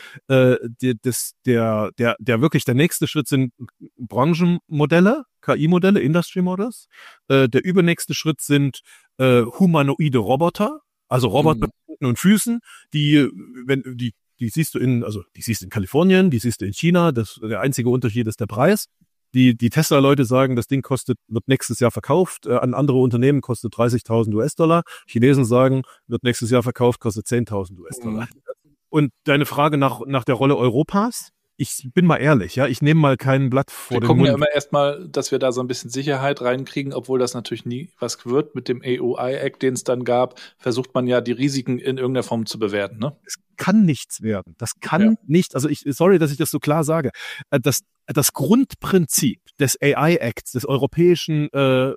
Wirklich der nächste Schritt sind Branchenmodelle, KI-Modelle, Industry Models. Der übernächste Schritt sind humanoide Roboter, also Roboter mit Händen und Füßen, die siehst du in Kalifornien, die siehst du in China. Der einzige Unterschied ist der Preis. Die Tesla-Leute sagen, das Ding wird nächstes Jahr verkauft, an andere Unternehmen kostet $30.000. Chinesen sagen, wird nächstes Jahr verkauft, kostet $10.000. Und deine Frage nach der Rolle Europas, ich bin mal ehrlich, ja, ich nehme mal kein Blatt vor den Mund. Wir gucken ja immer erstmal, dass wir da so ein bisschen Sicherheit reinkriegen, obwohl das natürlich nie was wird. Mit dem AI-Act, den es dann gab, versucht man ja, die Risiken in irgendeiner Form zu bewerten, ne? Es kann nichts werden. Das kann nicht, also sorry, dass ich das so klar sage. Das Grundprinzip des AI-Acts, des europäischen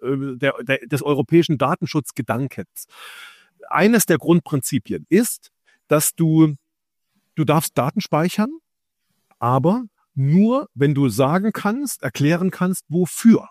Datenschutzgedankens, eines der Grundprinzipien ist, dass du darfst Daten speichern, aber nur, wenn du erklären kannst, wofür.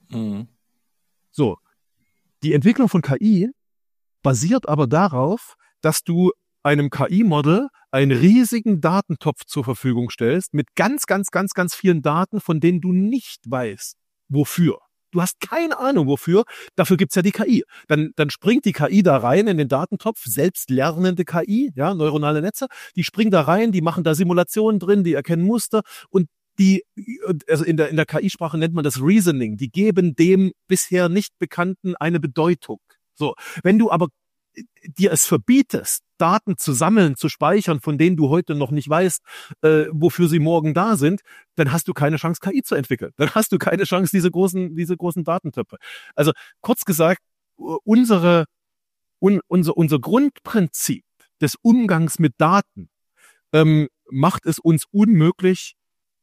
So. Die Entwicklung von KI basiert aber darauf, dass du einem KI-Model einen riesigen Datentopf zur Verfügung stellst mit ganz, ganz, ganz, ganz vielen Daten, von denen du nicht weißt, wofür. Du hast keine Ahnung, wofür. Dafür gibt's ja die KI. Dann springt die KI da rein in den Datentopf, selbstlernende KI, ja, neuronale Netze. Die springen da rein, die machen da Simulationen drin, die erkennen Muster und also in der KI-Sprache nennt man das Reasoning. Die geben dem bisher nicht Bekannten eine Bedeutung. So, wenn du aber dir es verbietest, Daten zu sammeln, zu speichern, von denen du heute noch nicht weißt, wofür sie morgen da sind, dann hast du keine Chance, KI zu entwickeln. Dann hast du keine Chance, diese großen Datentöpfe. Also kurz gesagt, unser Grundprinzip des Umgangs mit Daten macht es uns unmöglich,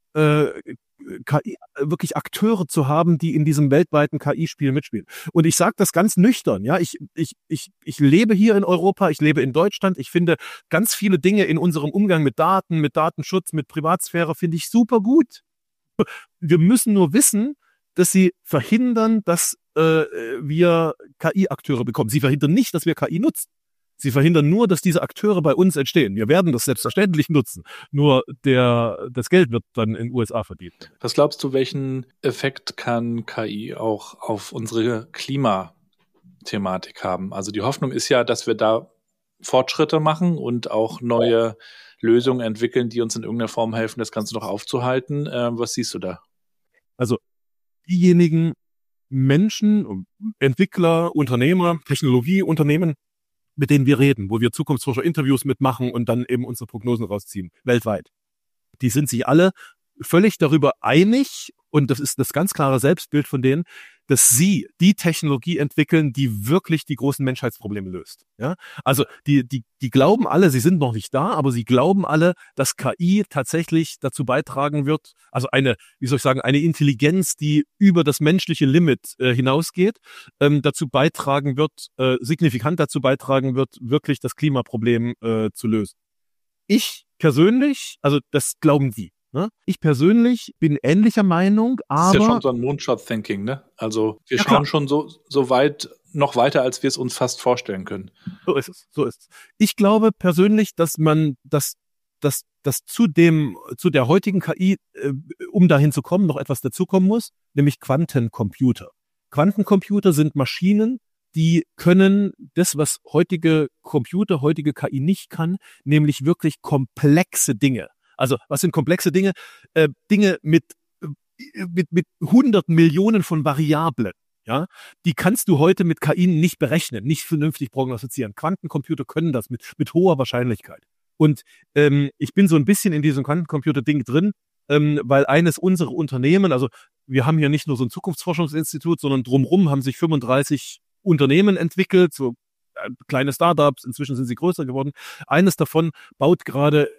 KI, wirklich Akteure zu haben, die in diesem weltweiten KI-Spiel mitspielen. Und ich sage das ganz nüchtern, ja, ich lebe hier in Europa, ich lebe in Deutschland, ich finde ganz viele Dinge in unserem Umgang mit Daten, mit Datenschutz, mit Privatsphäre, finde ich super gut. Wir müssen nur wissen, dass sie verhindern, dass wir KI-Akteure bekommen. Sie verhindern nicht, dass wir KI nutzen. Sie verhindern nur, dass diese Akteure bei uns entstehen. Wir werden das selbstverständlich nutzen. Nur das Geld wird dann in den USA verdient. Was glaubst du, welchen Effekt kann KI auch auf unsere Klimathematik haben? Also die Hoffnung ist ja, dass wir da Fortschritte machen und auch neue Lösungen entwickeln, die uns in irgendeiner Form helfen, das Ganze noch aufzuhalten. Was siehst du da? Also diejenigen Menschen, Entwickler, Unternehmer, Technologieunternehmen, mit denen wir reden, wo wir Zukunftsforscher Interviews mitmachen und dann eben unsere Prognosen rausziehen, weltweit. Die sind sich alle völlig darüber einig, und das ist das ganz klare Selbstbild von denen, dass sie die Technologie entwickeln, die wirklich die großen Menschheitsprobleme löst. Ja? Also die glauben alle, sie sind noch nicht da, aber sie glauben alle, dass KI tatsächlich dazu beitragen wird, also eine Intelligenz, die über das menschliche Limit hinausgeht, signifikant dazu beitragen wird, wirklich das Klimaproblem zu lösen. Ich persönlich, also das glauben die. Ne? Ich persönlich bin ähnlicher Meinung, aber... Das ist ja schon so ein Moonshot-Thinking, ne? Also wir schauen schon so weit, noch weiter, als wir es uns fast vorstellen können. So ist es. Ich glaube persönlich, dass zu der heutigen KI, um dahin zu kommen, noch etwas dazukommen muss, nämlich Quantencomputer. Quantencomputer sind Maschinen, die können das, was heutige KI nicht kann, nämlich wirklich komplexe Dinge. Also, was sind komplexe Dinge? Dinge mit 100 Millionen von Variablen. Ja, die kannst du heute mit KI nicht berechnen, nicht vernünftig prognostizieren. Quantencomputer können das mit hoher Wahrscheinlichkeit. Und ich bin so ein bisschen in diesem Quantencomputer-Ding drin, weil eines unserer Unternehmen, also wir haben hier nicht nur so ein Zukunftsforschungsinstitut, sondern drumherum haben sich 35 Unternehmen entwickelt, so kleine Startups, inzwischen sind sie größer geworden. Eines davon baut gerade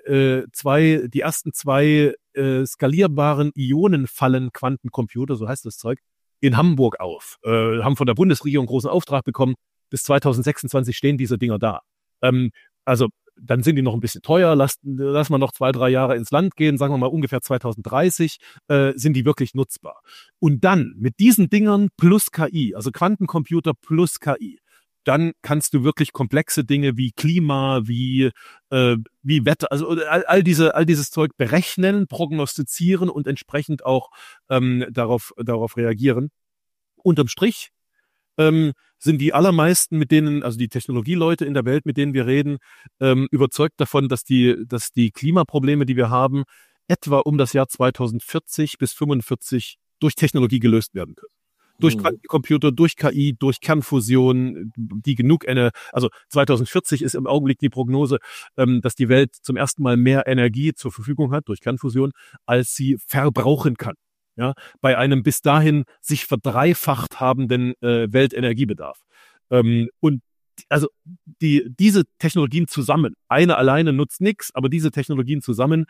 die ersten zwei skalierbaren Ionenfallen-Quantencomputer, so heißt das Zeug, in Hamburg auf. Haben von der Bundesregierung einen großen Auftrag bekommen. Bis 2026 stehen diese Dinger da. Also dann sind die noch ein bisschen teuer, lass mal noch 2-3 Jahre ins Land gehen, sagen wir mal ungefähr 2030, sind die wirklich nutzbar. Und dann mit diesen Dingern plus KI, also Quantencomputer plus KI, dann kannst du wirklich komplexe Dinge wie Klima, wie Wetter, also all dieses Zeug berechnen, prognostizieren und entsprechend auch darauf reagieren. Unterm Strich sind die allermeisten, mit denen, also die Technologieleute in der Welt, mit denen wir reden, überzeugt davon, dass die Klimaprobleme, die wir haben, etwa um das Jahr 2040 bis 45 durch Technologie gelöst werden können. Durch Quantencomputer, durch KI, durch Kernfusion, die genug also 2040 ist im Augenblick die Prognose, dass die Welt zum ersten Mal mehr Energie zur Verfügung hat durch Kernfusion, als sie verbrauchen kann. Ja, bei einem bis dahin sich verdreifacht habenden Weltenergiebedarf. Und also diese Technologien zusammen, eine alleine nutzt nichts, aber diese Technologien zusammen,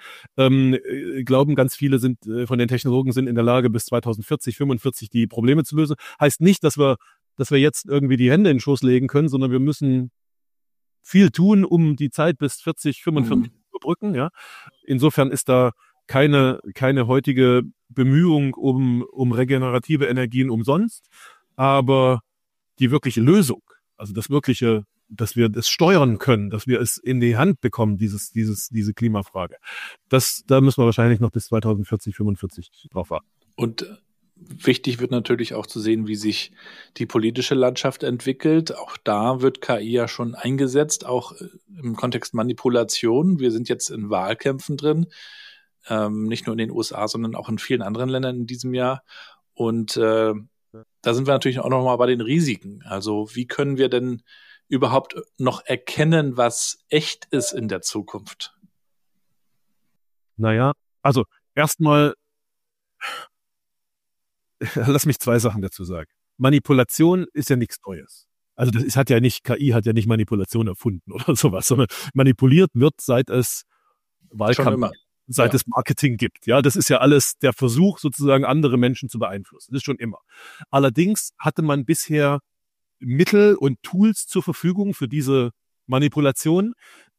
glauben ganz viele von den Technologen sind in der Lage, bis 2040, 45 die Probleme zu lösen. Heißt nicht, dass wir jetzt irgendwie die Hände in den Schoß legen können, sondern wir müssen viel tun, um die Zeit bis 40, 45 zu überbrücken. Ja? Insofern ist da keine heutige Bemühung um regenerative Energien umsonst, aber die wirkliche Lösung, also das wirkliche das steuern können, dass wir es in die Hand bekommen, diese Klimafrage. Da müssen wir wahrscheinlich noch bis 2040, 45 drauf warten. Und wichtig wird natürlich auch zu sehen, wie sich die politische Landschaft entwickelt. Auch da wird KI ja schon eingesetzt, auch im Kontext Manipulation. Wir sind jetzt in Wahlkämpfen drin, nicht nur in den USA, sondern auch in vielen anderen Ländern in diesem Jahr. Und da sind wir natürlich auch noch mal bei den Risiken. Also wie können wir denn überhaupt noch erkennen, was echt ist in der Zukunft? Naja, also erstmal lass mich 2 Sachen dazu sagen. Manipulation ist ja nichts Neues. Also KI hat ja nicht Manipulation erfunden oder sowas, sondern manipuliert wird, seit es Marketing gibt. Ja, das ist ja alles der Versuch, sozusagen andere Menschen zu beeinflussen. Das ist schon immer. Allerdings hatte man bisher Mittel und Tools zur Verfügung für diese Manipulation,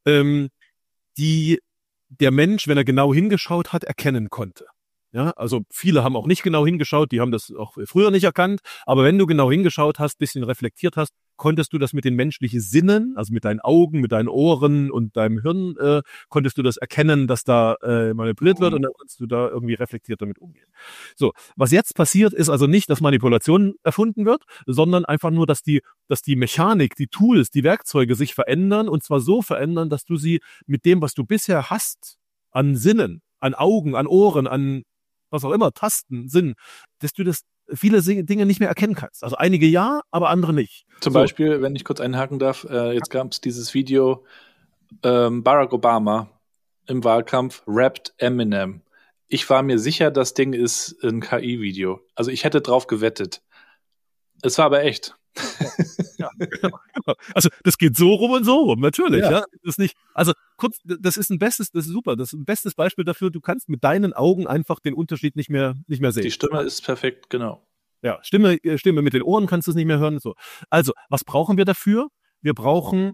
die der Mensch, wenn er genau hingeschaut hat, erkennen konnte. Ja, also viele haben auch nicht genau hingeschaut, die haben das auch früher nicht erkannt, aber wenn du genau hingeschaut hast, bisschen reflektiert hast, konntest du das mit den menschlichen Sinnen, also mit deinen Augen, mit deinen Ohren und deinem Hirn, konntest du das erkennen, dass da manipuliert wird und dann konntest du da irgendwie reflektiert damit umgehen. So, was jetzt passiert, ist also nicht, dass Manipulation erfunden wird, sondern einfach nur, dass die Mechanik, die Tools, die Werkzeuge sich verändern und zwar so verändern, dass du sie mit dem, was du bisher hast, an Sinnen, an Augen, an Ohren, an was auch immer, Tasten, Sinn, dass du viele Dinge nicht mehr erkennen kannst. Also einige ja, aber andere nicht. Zum Beispiel, wenn ich kurz einhaken darf, jetzt gab es dieses Video, Barack Obama im Wahlkampf rappt Eminem. Ich war mir sicher, das Ding ist ein KI-Video. Also ich hätte drauf gewettet. Es war aber echt. Ja, genau. Also das geht so rum und so rum, natürlich. Ja. Das ist nicht, also kurz, das ist super, das ist ein bestes Beispiel dafür, du kannst mit deinen Augen einfach den Unterschied nicht mehr sehen. Die Stimme ist perfekt, genau. Ja, Stimme mit den Ohren kannst du es nicht mehr hören. So. Also, was brauchen wir dafür? Wir brauchen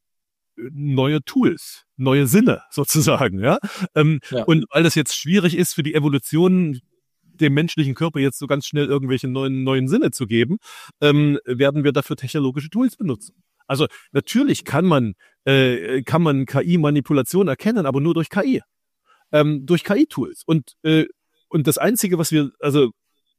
neue Tools, neue Sinne sozusagen. Ja? Und weil das jetzt schwierig ist für die Evolution, dem menschlichen Körper jetzt so ganz schnell irgendwelche neuen Sinne zu geben, werden wir dafür technologische Tools benutzen. Also natürlich kann man KI-Manipulation erkennen, aber nur durch KI. Durch KI-Tools. Und das Einzige, was wir, also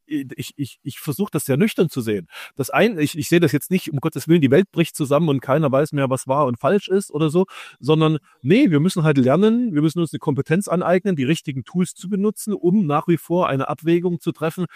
ich versuche das sehr nüchtern zu sehen. Ich sehe das jetzt nicht, um Gottes Willen, die Welt bricht zusammen und keiner weiß mehr, was wahr und falsch ist oder so, sondern nee, wir müssen halt lernen, wir müssen uns eine Kompetenz aneignen, die richtigen Tools zu benutzen, um nach wie vor eine Abwägung zu treffen,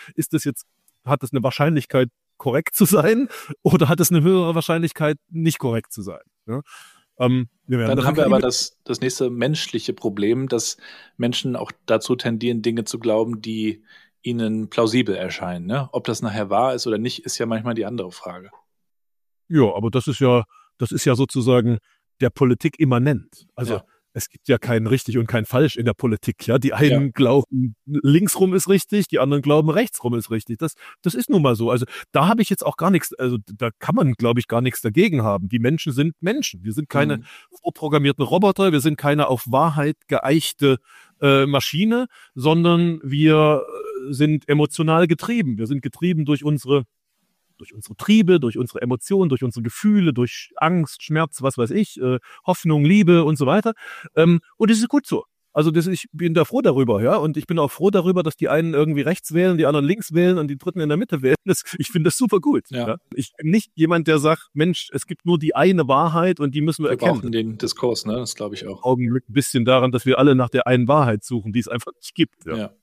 hat das eine Wahrscheinlichkeit, korrekt zu sein oder hat es eine höhere Wahrscheinlichkeit, nicht korrekt zu sein? Ja? Dann haben wir aber das nächste menschliche Problem, dass Menschen auch dazu tendieren, Dinge zu glauben, die ihnen plausibel erscheinen. Ne? Ob das nachher wahr ist oder nicht, ist ja manchmal die andere Frage. Ja, aber das ist ja sozusagen der Politik immanent. Also es gibt ja kein richtig und kein falsch in der Politik. Ja, die einen glauben, linksrum ist richtig, die anderen glauben, rechtsrum ist richtig. Das ist nun mal so. Also da habe ich jetzt auch gar nichts, also da kann man, glaube ich, gar nichts dagegen haben. Die Menschen sind Menschen. Wir sind keine vorprogrammierten Roboter, wir sind keine auf Wahrheit geeichte Maschine, sondern wir sind emotional getrieben. Wir sind getrieben durch unsere Triebe, durch unsere Emotionen, durch unsere Gefühle, durch Angst, Schmerz, was weiß ich, Hoffnung, Liebe und so weiter. Und das ist gut so. Also ich bin da froh darüber, ja. Und ich bin auch froh darüber, dass die einen irgendwie rechts wählen, die anderen links wählen und die Dritten in der Mitte wählen. Ich finde das super gut. Ja. Ich bin nicht jemand, der sagt, Mensch, es gibt nur die eine Wahrheit und die müssen wir erkennen. Wir brauchen den Diskurs, ne? Das glaube ich auch. Augenblick ein bisschen daran, dass wir alle nach der einen Wahrheit suchen, die es einfach nicht gibt. Ja.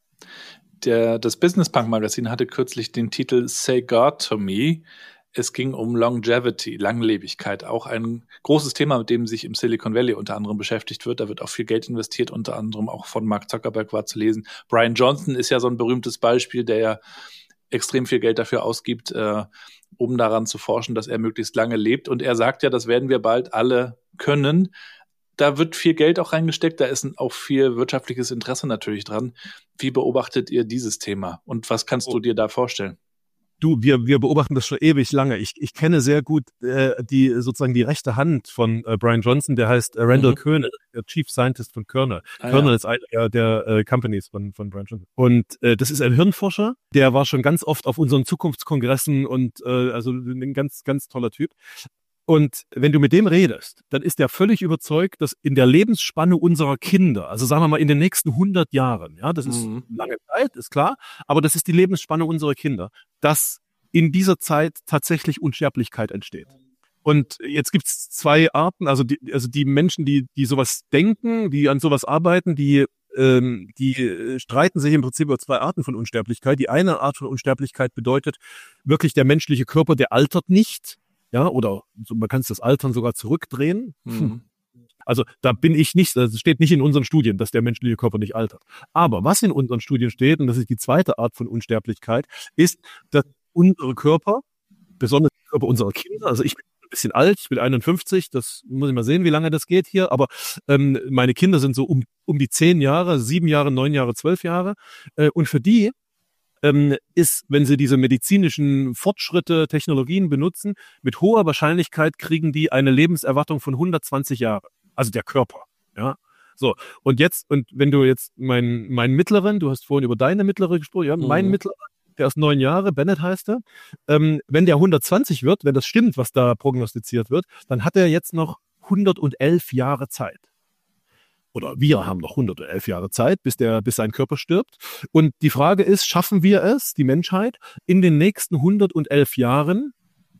Das Business Punk Magazin hatte kürzlich den Titel Say God to Me. Es ging um Longevity, Langlebigkeit, auch ein großes Thema, mit dem sich im Silicon Valley unter anderem beschäftigt wird. Da wird auch viel Geld investiert, unter anderem auch von Mark Zuckerberg war zu lesen. Brian Johnson ist ja so ein berühmtes Beispiel, der ja extrem viel Geld dafür ausgibt, um daran zu forschen, dass er möglichst lange lebt. Und er sagt ja, das werden wir bald alle können. Da wird viel Geld auch reingesteckt, da ist auch viel wirtschaftliches Interesse natürlich dran. Wie beobachtet ihr dieses Thema und was kannst du dir da vorstellen? Du, wir beobachten das schon ewig lange. Ich kenne sehr gut die rechte Hand von Brian Johnson, der heißt Randall Kernel, der Chief Scientist von Kernel. Kernel ist einer der Companies von Brian Johnson. Und das ist ein Hirnforscher, der war schon ganz oft auf unseren Zukunftskongressen und also ein ganz, ganz toller Typ. Und wenn du mit dem redest, dann ist der völlig überzeugt, dass in der Lebensspanne unserer Kinder, also sagen wir mal in den nächsten 100 Jahren, ja, das ist lange Zeit, ist klar, aber das ist die Lebensspanne unserer Kinder, dass in dieser Zeit tatsächlich Unsterblichkeit entsteht. Und jetzt gibt's zwei Arten, also die Menschen, die sowas denken, die an sowas arbeiten, die streiten sich im Prinzip über zwei Arten von Unsterblichkeit. Die eine Art von Unsterblichkeit bedeutet wirklich, der menschliche Körper, der altert nicht, ja, oder man kann es das Altern sogar zurückdrehen. Also da bin ich nicht, das steht nicht in unseren Studien, dass der menschliche Körper nicht altert. Aber was in unseren Studien steht, und das ist die zweite Art von Unsterblichkeit, ist, dass unsere Körper, besonders die Körper unserer Kinder, also ich bin ein bisschen alt, ich bin 51, das muss ich mal sehen, wie lange das geht hier, aber meine Kinder sind so um die 10 Jahre, 7 Jahre, 9 Jahre, 12 Jahre und für die ist, wenn sie diese medizinischen Fortschritte, Technologien benutzen, mit hoher Wahrscheinlichkeit kriegen die eine Lebenserwartung von 120 Jahre, also der Körper, ja. So, und wenn du jetzt meinen mittleren, du hast vorhin über deine mittlere gesprochen, ja, mein mittlerer, der ist 9 Jahre, Bennett heißt er. Wenn der 120 wird, wenn das stimmt, was da prognostiziert wird, dann hat er jetzt noch 111 Jahre Zeit. Oder wir haben noch 111 Jahre Zeit, bis sein Körper stirbt. Und die Frage ist, schaffen wir es, die Menschheit, in den nächsten 111 Jahren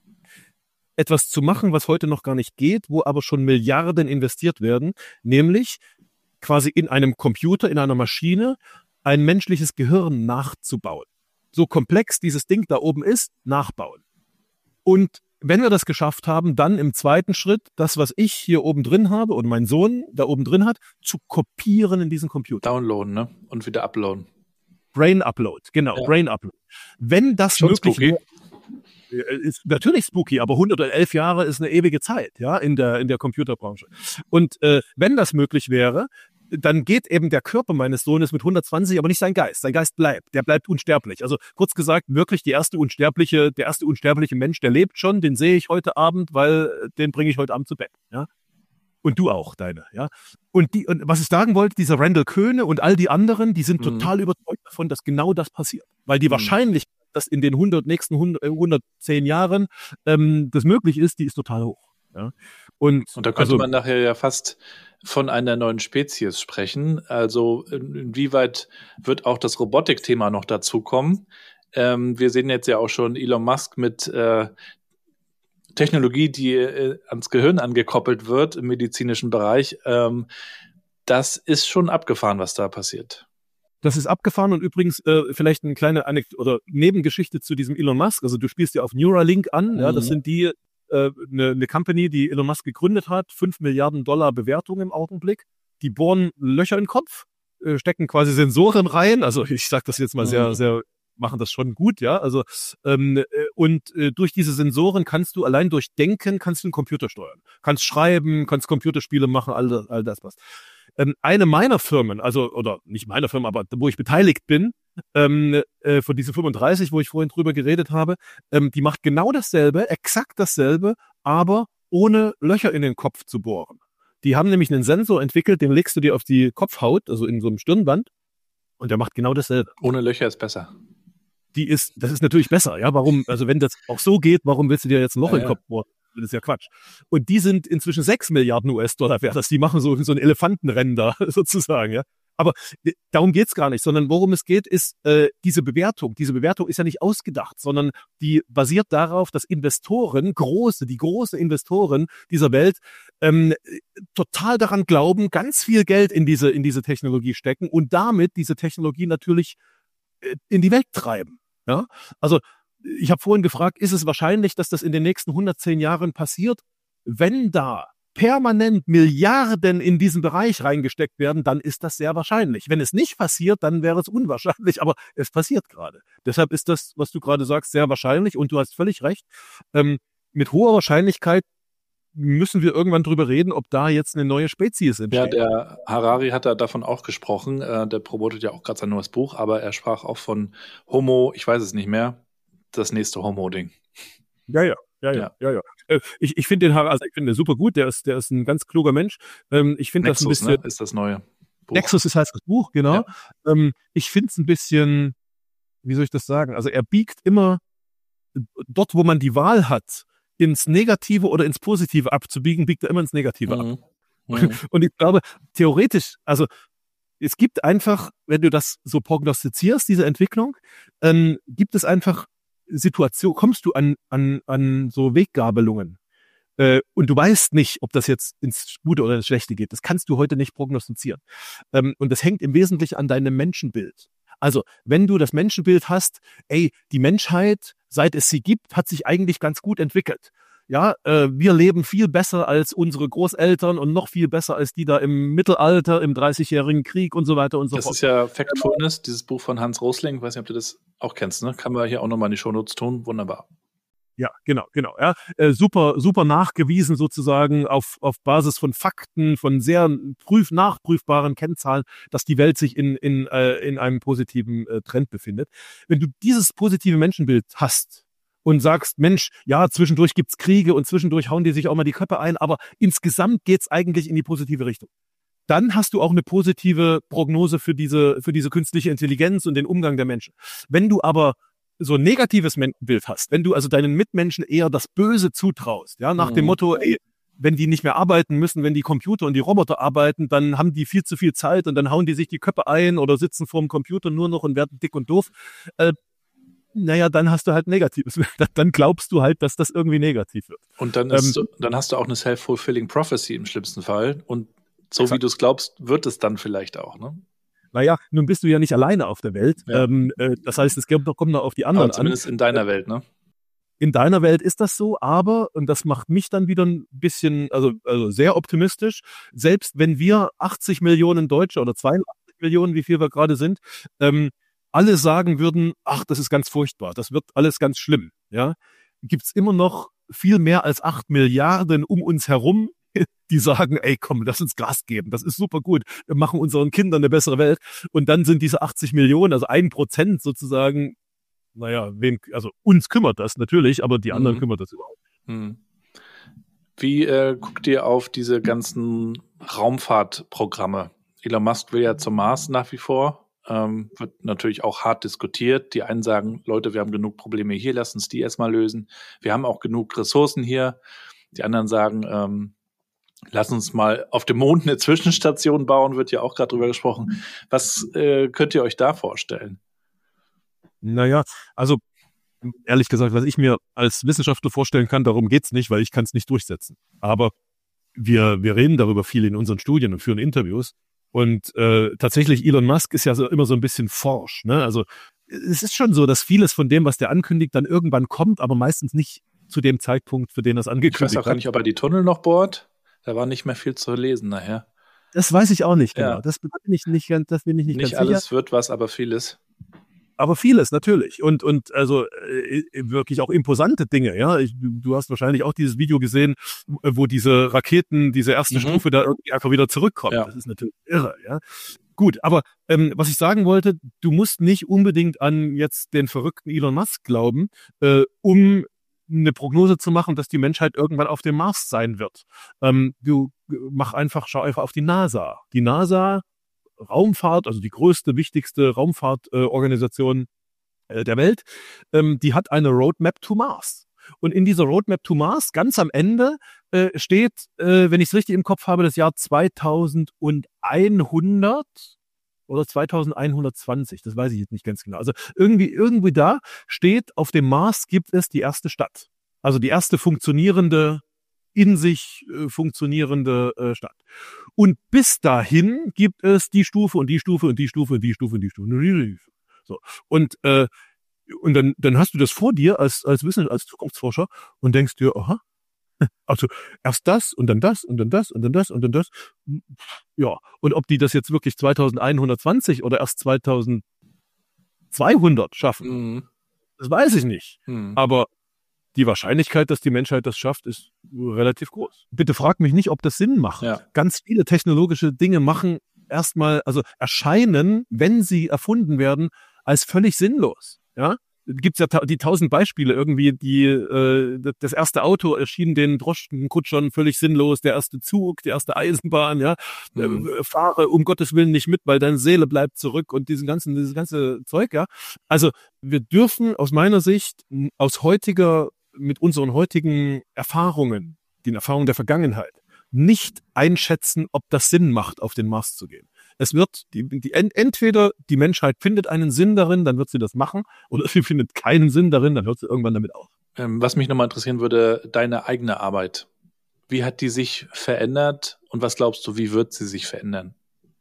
etwas zu machen, was heute noch gar nicht geht, wo aber schon Milliarden investiert werden, nämlich quasi in einem Computer, in einer Maschine, ein menschliches Gehirn nachzubauen. So komplex dieses Ding da oben ist, nachbauen. Und wenn wir das geschafft haben, dann im zweiten Schritt das, was ich hier oben drin habe und mein Sohn da oben drin hat, zu kopieren in diesen Computer. Downloaden, ne? Und wieder uploaden. Brain Upload, genau, ja. Brain Upload. Wenn das schon möglich wäre, ist natürlich spooky, aber 111 Jahre ist eine ewige Zeit, ja, in der Computerbranche. Und wenn das möglich wäre, dann geht eben der Körper meines Sohnes mit 120, aber nicht sein Geist. Sein Geist bleibt. Der bleibt unsterblich. Also kurz gesagt, wirklich der erste unsterbliche Mensch, der lebt schon, den sehe ich heute Abend, weil den bringe ich heute Abend zu Bett. Ja? Und du auch, deine. Ja? Und was ich sagen wollte, dieser Randall Köhne und all die anderen, die sind total überzeugt davon, dass genau das passiert. Weil die Wahrscheinlichkeit, dass in den nächsten 110 Jahren das möglich ist, die ist total hoch. Ja? Und da könnte man nachher ja fast von einer neuen Spezies sprechen. Also inwieweit wird auch das Robotikthema noch dazu kommen? Wir sehen jetzt ja auch schon Elon Musk mit Technologie, die ans Gehirn angekoppelt wird im medizinischen Bereich. Das ist schon abgefahren, was da passiert. Das ist abgefahren und übrigens vielleicht eine kleine Nebengeschichte zu diesem Elon Musk. Also du spielst ja auf Neuralink an, ja, das sind die eine Company, die Elon Musk gegründet hat, $5 Milliarden Bewertung im Augenblick. Die bohren Löcher in den Kopf, stecken quasi Sensoren rein. Also ich sage das jetzt mal sehr, machen das schon gut, ja. Also durch diese Sensoren kannst du allein durch Denken einen Computer steuern, kannst schreiben, kannst Computerspiele machen, all das was. Eine meiner Firmen, oder nicht meiner Firma, aber wo ich beteiligt bin, von diesen 35, wo ich vorhin drüber geredet habe, die macht genau dasselbe, exakt dasselbe, aber ohne Löcher in den Kopf zu bohren. Die haben nämlich einen Sensor entwickelt, den legst du dir auf die Kopfhaut, also in so einem Stirnband, und der macht genau dasselbe. Ohne Löcher ist besser. Das ist natürlich besser, ja. Warum, also wenn das auch so geht, warum willst du dir jetzt ein Loch in den Kopf bohren? Das ist ja Quatsch. Und die sind inzwischen 6 Milliarden US-Dollar wert. Die machen so ein Elefantenrennen da sozusagen, ja. Aber darum geht's gar nicht, sondern worum es geht, ist diese Bewertung. Diese Bewertung ist ja nicht ausgedacht, sondern die basiert darauf, dass Investoren, die großen Investoren dieser Welt total daran glauben, ganz viel Geld in diese Technologie stecken und damit diese Technologie natürlich in die Welt treiben. Ja? Also ich habe vorhin gefragt, ist es wahrscheinlich, dass das in den nächsten 110 Jahren passiert? Wenn da permanent Milliarden in diesen Bereich reingesteckt werden, dann ist das sehr wahrscheinlich. Wenn es nicht passiert, dann wäre es unwahrscheinlich, aber es passiert gerade. Deshalb ist das, was du gerade sagst, sehr wahrscheinlich und du hast völlig recht. Mit hoher Wahrscheinlichkeit müssen wir irgendwann drüber reden, ob da jetzt eine neue Spezies entsteht. Ja, der Harari hat da davon auch gesprochen. Der promotet ja auch gerade sein neues Buch, aber er sprach auch von Homo, ich weiß es nicht mehr, das nächste Homo-Ding. Ja. Ich finde den Harari, ich finde den super gut. Der ist ein ganz kluger Mensch. Ich finde das ein bisschen. Ne, ist das neue Buch. Nexus heißt das Buch, genau. Ja. Ich finde es ein bisschen, wie soll ich das sagen? Also er biegt immer dort, wo man die Wahl hat, ins Negative oder ins Positive abzubiegen, biegt er immer ins Negative ab. Und ich glaube, theoretisch, also es gibt einfach, wenn du das so prognostizierst, diese Entwicklung, gibt es einfach Situationen, kommst du an so Weggabelungen. Und du weißt nicht, ob das jetzt ins Gute oder ins Schlechte geht. Das kannst du heute nicht prognostizieren. Und das hängt im Wesentlichen an deinem Menschenbild. Also, wenn du das Menschenbild hast, die Menschheit, seit es sie gibt, hat sich eigentlich ganz gut entwickelt. Ja, wir leben viel besser als unsere Großeltern und noch viel besser als die da im Mittelalter, im 30-jährigen Krieg und so weiter und so fort. Das ist ja Factfulness, dieses Buch von Hans Rosling. Ich weiß nicht, ob du das auch kennst, ne? Kann man hier auch nochmal in die Shownotes tun. Wunderbar. Ja, genau. Ja, super nachgewiesen sozusagen auf Basis von Fakten, von sehr nachprüfbaren Kennzahlen, dass die Welt sich in einem positiven Trend befindet. Wenn du dieses positive Menschenbild hast und sagst, Mensch, ja, zwischendurch gibt's Kriege und zwischendurch hauen die sich auch mal die Köpfe ein, aber insgesamt geht's eigentlich in die positive Richtung. Dann hast du auch eine positive Prognose für diese künstliche Intelligenz und den Umgang der Menschen. Wenn du aber so ein negatives Bild hast, wenn du also deinen Mitmenschen eher das Böse zutraust, ja, nach dem Motto, wenn die nicht mehr arbeiten müssen, wenn die Computer und die Roboter arbeiten, dann haben die viel zu viel Zeit und dann hauen die sich die Köpfe ein oder sitzen vorm Computer nur noch und werden dick und doof. Dann hast du halt Negatives. Dann glaubst du halt, dass das irgendwie negativ wird. Und dann hast du auch eine self-fulfilling prophecy im schlimmsten Fall. Und so wie du es glaubst, wird es dann vielleicht auch, ne? Naja, nun bist du ja nicht alleine auf der Welt. Ja. Das heißt, es kommt noch auf die anderen an. Zumindest in deiner Welt, ne? In deiner Welt ist das so, aber, und das macht mich dann wieder ein bisschen, also sehr optimistisch, selbst wenn wir 80 Millionen Deutsche oder 82 Millionen, wie viel wir gerade sind, alle sagen würden, ach, das ist ganz furchtbar, das wird alles ganz schlimm, ja, gibt's immer noch viel mehr als 8 Milliarden um uns herum, die sagen, komm, lass uns Gas geben, das ist super gut, wir machen unseren Kindern eine bessere Welt. Und dann sind diese 80 Millionen, also 1% sozusagen, also uns kümmert das natürlich, aber die anderen kümmert das überhaupt nicht. Wie guckt ihr auf diese ganzen Raumfahrtprogramme? Elon Musk will ja zum Mars nach wie vor, wird natürlich auch hart diskutiert. Die einen sagen, Leute, wir haben genug Probleme hier, lasst uns die erstmal lösen. Wir haben auch genug Ressourcen hier. Die anderen sagen, lass uns mal auf dem Mond eine Zwischenstation bauen, wird ja auch gerade drüber gesprochen. Was könnt ihr euch da vorstellen? Naja, also ehrlich gesagt, was ich mir als Wissenschaftler vorstellen kann, darum geht's nicht, weil ich kann es nicht durchsetzen. Aber wir reden darüber viel in unseren Studien und führen Interviews. Und tatsächlich, Elon Musk ist ja immer so ein bisschen forsch, ne? Also es ist schon so, dass vieles von dem, was der ankündigt, dann irgendwann kommt, aber meistens nicht zu dem Zeitpunkt, für den er es angekündigt hat. Ich weiß auch gar nicht, ob er die Tunnel noch bohrt. Da war nicht mehr viel zu lesen nachher. Das weiß ich auch nicht genau. Ja. Das bin ich nicht ganz sicher. Nicht alles wird was, aber vieles. Aber vieles natürlich. Und also wirklich auch imposante Dinge. Ja, du hast wahrscheinlich auch dieses Video gesehen, wo diese Raketen, diese erste Stufe da irgendwie einfach wieder zurückkommt. Ja. Das ist natürlich irre. Ja. Gut, aber was ich sagen wollte, du musst nicht unbedingt an jetzt den verrückten Elon Musk glauben, um eine Prognose zu machen, dass die Menschheit irgendwann auf dem Mars sein wird. Schau einfach auf die NASA. Die NASA, Raumfahrt, also die größte, wichtigste Raumfahrtorganisation der Welt, die hat eine Roadmap to Mars. Und in dieser Roadmap to Mars, ganz am Ende, steht, wenn ich es richtig im Kopf habe, das Jahr 2100 oder 2120, das weiß ich jetzt nicht ganz genau. Also irgendwie da steht, auf dem Mars gibt es die erste Stadt. Also die erste in sich funktionierende Stadt. Und bis dahin gibt es die Stufe und die Stufe und die Stufe und die Stufe und die Stufe und die Stufe. So. Und dann hast du das vor dir als Zukunftsforscher und denkst dir, aha, also erst das und dann das und dann das und dann das und dann das. Ja, und ob die das jetzt wirklich 2120 oder erst 2200 schaffen, das weiß ich nicht. Aber die Wahrscheinlichkeit, dass die Menschheit das schafft, ist relativ groß. Bitte frag mich nicht, ob das Sinn macht. Ja. Ganz viele technologische Dinge erscheinen, wenn sie erfunden werden, als völlig sinnlos. Ja? Gibt's ja die 1000 Beispiele irgendwie, das erste Auto erschien den Droschkenkutschern völlig sinnlos, der erste Zug, die erste Eisenbahn, ja, fahre um Gottes Willen nicht mit, weil deine Seele bleibt zurück und dieses ganze Zeug, ja. Also wir dürfen aus meiner Sicht aus heutiger mit unseren heutigen Erfahrungen, den Erfahrungen der Vergangenheit, nicht einschätzen, ob das Sinn macht, auf den Mars zu gehen. Es wird entweder die Menschheit findet einen Sinn darin, dann wird sie das machen, oder sie findet keinen Sinn darin, dann hört sie irgendwann damit auf. Was mich nochmal interessieren würde, deine eigene Arbeit. Wie hat die sich verändert und was glaubst du, wie wird sie sich verändern?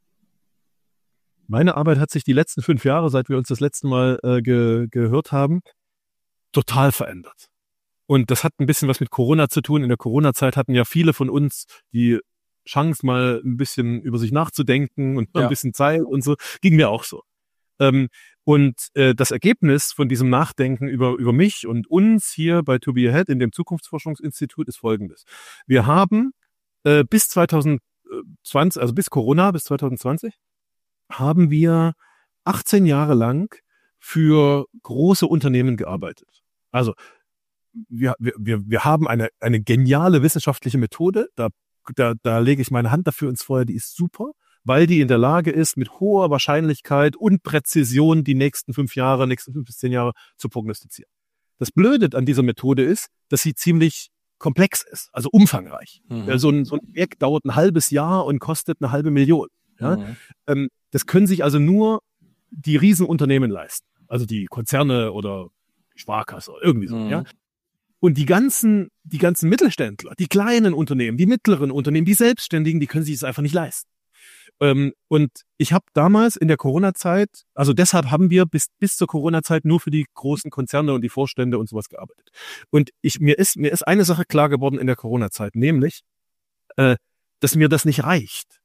Meine Arbeit hat sich die letzten 5 Jahre, seit wir uns das letzte Mal gehört haben, total verändert. Und das hat ein bisschen was mit Corona zu tun. In der Corona-Zeit hatten ja viele von uns die Chance, mal ein bisschen über sich nachzudenken und ein bisschen Zeit und so. Ging mir auch so. Das Ergebnis von diesem Nachdenken über mich und uns hier bei To Be Ahead in dem Zukunftsforschungsinstitut ist folgendes. Wir haben bis 2020, also bis Corona, bis 2020, haben wir 18 Jahre lang für große Unternehmen gearbeitet. Also wir haben eine geniale wissenschaftliche Methode, da lege ich meine Hand dafür ins Feuer, die ist super, weil die in der Lage ist, mit hoher Wahrscheinlichkeit und Präzision die nächsten 5 bis 10 Jahre zu prognostizieren. Das Blöde an dieser Methode ist, dass sie ziemlich komplex ist, also umfangreich. Mhm. So ein Projekt dauert ein halbes Jahr und kostet 500.000. Ja? Mhm. Das können sich also nur die Riesenunternehmen leisten, also die Konzerne oder die Sparkasse oder irgendwie so. Mhm. Ja? Und die ganzen Mittelständler, die kleinen Unternehmen, die mittleren Unternehmen, die Selbstständigen, die können sich das einfach nicht leisten. Und ich habe damals in der Corona-Zeit, also deshalb haben wir bis zur Corona-Zeit nur für die großen Konzerne und die Vorstände und sowas gearbeitet. Und mir ist eine Sache klar geworden in der Corona-Zeit, nämlich, dass mir das nicht reicht.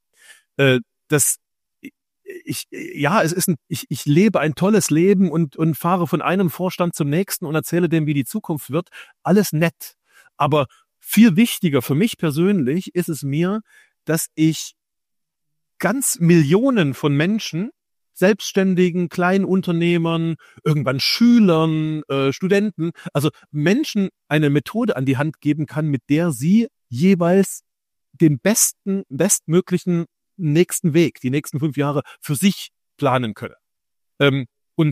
Ich lebe ein tolles Leben und fahre von einem Vorstand zum nächsten und erzähle dem, wie die Zukunft wird. Alles nett. Aber viel wichtiger für mich persönlich ist es mir, dass ich ganz Millionen von Menschen, Selbstständigen, Kleinunternehmern, irgendwann Schülern, Studenten, also Menschen eine Methode an die Hand geben kann, mit der sie jeweils den bestmöglichen nächsten Weg, die nächsten 5 Jahre für sich planen können.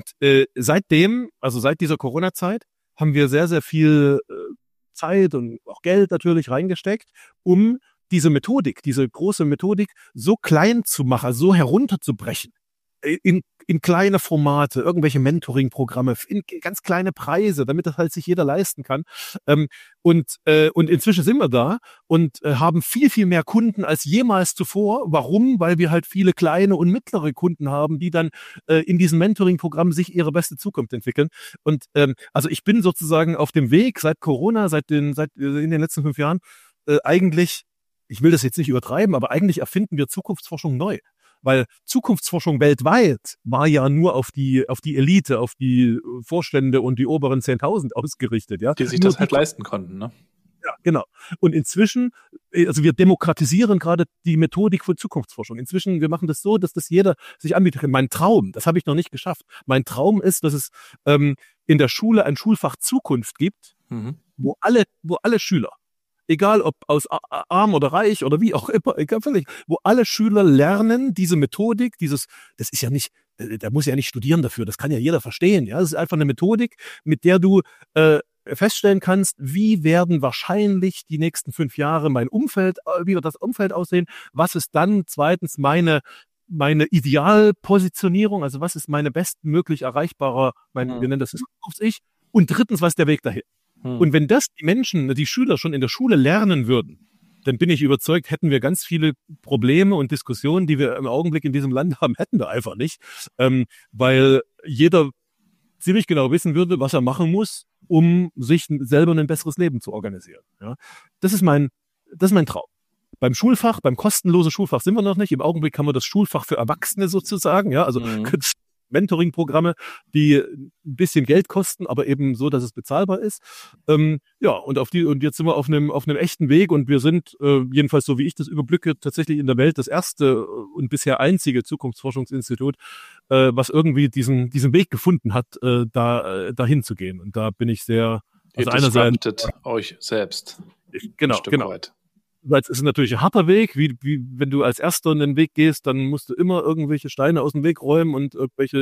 Seitdem, also seit dieser Corona-Zeit, haben wir sehr, sehr viel Zeit und auch Geld natürlich reingesteckt, um diese große Methodik so klein zu machen, also so herunterzubrechen. In kleine Formate, irgendwelche Mentoring-Programme, in ganz kleine Preise, damit das halt sich jeder leisten kann. Und inzwischen sind wir da und haben viel, viel mehr Kunden als jemals zuvor. Warum? Weil wir halt viele kleine und mittlere Kunden haben, die dann in diesem Mentoring-Programm sich ihre beste Zukunft entwickeln. Und also ich bin sozusagen auf dem Weg seit Corona, in den letzten 5 Jahren, eigentlich, ich will das jetzt nicht übertreiben, aber eigentlich erfinden wir Zukunftsforschung neu. Weil Zukunftsforschung weltweit war ja nur auf die Elite, auf die Vorstände und die oberen 10.000 ausgerichtet, ja. Die sich das halt leisten konnten, ne? Ja, genau. Und inzwischen, also wir demokratisieren gerade die Methodik von Zukunftsforschung. Inzwischen, wir machen das so, dass das jeder sich anbietet. Mein Traum, das habe ich noch nicht geschafft. Mein Traum ist, dass es in der Schule ein Schulfach Zukunft gibt, wo alle Schüler, egal ob aus arm oder reich oder wie auch immer, egal völlig, wo alle Schüler lernen, diese Methodik, das ist ja nicht, der muss ja nicht studieren dafür, das kann ja jeder verstehen, ja, das ist einfach eine Methodik, mit der du feststellen kannst, wie werden wahrscheinlich die nächsten 5 Jahre wie wird das Umfeld aussehen, was ist dann zweitens meine Idealpositionierung, also was ist meine bestmöglich erreichbare, wir nennen das Zukunfts-Ich, und drittens, was ist der Weg dahin? Und wenn das die Schüler schon in der Schule lernen würden, dann bin ich überzeugt, hätten wir ganz viele Probleme und Diskussionen, die wir im Augenblick in diesem Land haben, hätten wir einfach nicht, weil jeder ziemlich genau wissen würde, was er machen muss, um sich selber ein besseres Leben zu organisieren. Ja? Das ist mein Traum. Beim Schulfach, beim kostenlosen Schulfach sind wir noch nicht. Im Augenblick haben wir das Schulfach für Erwachsene sozusagen, ja, also Mentoring-Programme, die ein bisschen Geld kosten, aber eben so, dass es bezahlbar ist. Und jetzt sind wir auf einem echten Weg und wir sind, jedenfalls so wie ich das überblicke, tatsächlich in der Welt das erste und bisher einzige Zukunftsforschungsinstitut, was irgendwie diesen Weg gefunden hat, dahin zu gehen. Und da bin ich sehr, also einerseits euch selbst. Genau. Weil es ist natürlich ein harter Weg, wie wenn du als Erster einen Weg gehst, dann musst du immer irgendwelche Steine aus dem Weg räumen und irgendwelche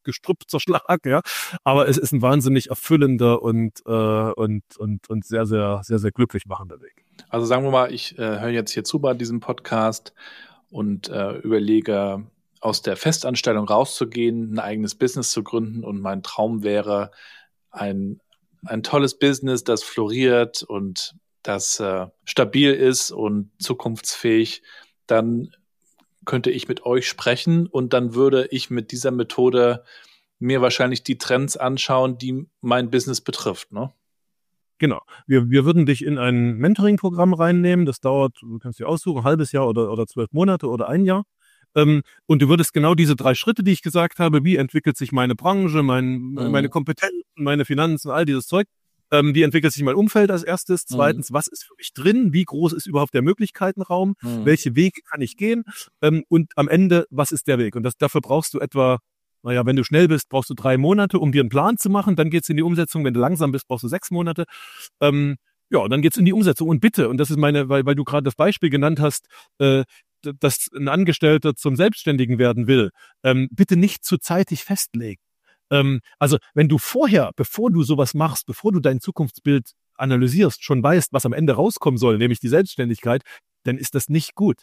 gestrüppter Schlag, ja. Aber es ist ein wahnsinnig erfüllender und sehr, sehr, sehr, sehr glücklich machender Weg. Also sagen wir mal, ich höre jetzt hier zu bei diesem Podcast und überlege, aus der Festanstellung rauszugehen, ein eigenes Business zu gründen, und mein Traum wäre ein tolles Business, das floriert und das stabil ist und zukunftsfähig. Dann könnte ich mit euch sprechen und dann würde ich mit dieser Methode mir wahrscheinlich die Trends anschauen, die mein Business betrifft, ne? Genau. Wir würden dich in ein Mentoring-Programm reinnehmen. Das dauert, du kannst dir aussuchen, ein halbes Jahr oder 12 Monate oder ein Jahr. Und du würdest genau diese 3 Schritte, die ich gesagt habe, wie entwickelt sich meine Branche, meine Kompetenzen, meine Finanzen, all dieses Zeug, wie entwickelt sich mein Umfeld als erstes? Zweitens, was ist für mich drin? Wie groß ist überhaupt der Möglichkeitenraum? Welche Wege kann ich gehen? Und am Ende, was ist der Weg? Und dafür brauchst du etwa, wenn du schnell bist, brauchst du 3 Monate, um dir einen Plan zu machen. Dann geht's in die Umsetzung. Wenn du langsam bist, brauchst du 6 Monate. Dann geht's in die Umsetzung. Und bitte, und das ist weil du gerade das Beispiel genannt hast, dass ein Angestellter zum Selbstständigen werden will, bitte nicht zu zeitig festlegen. Also wenn du vorher, bevor du sowas machst, bevor du dein Zukunftsbild analysierst, schon weißt, was am Ende rauskommen soll, nämlich die Selbstständigkeit, dann ist das nicht gut.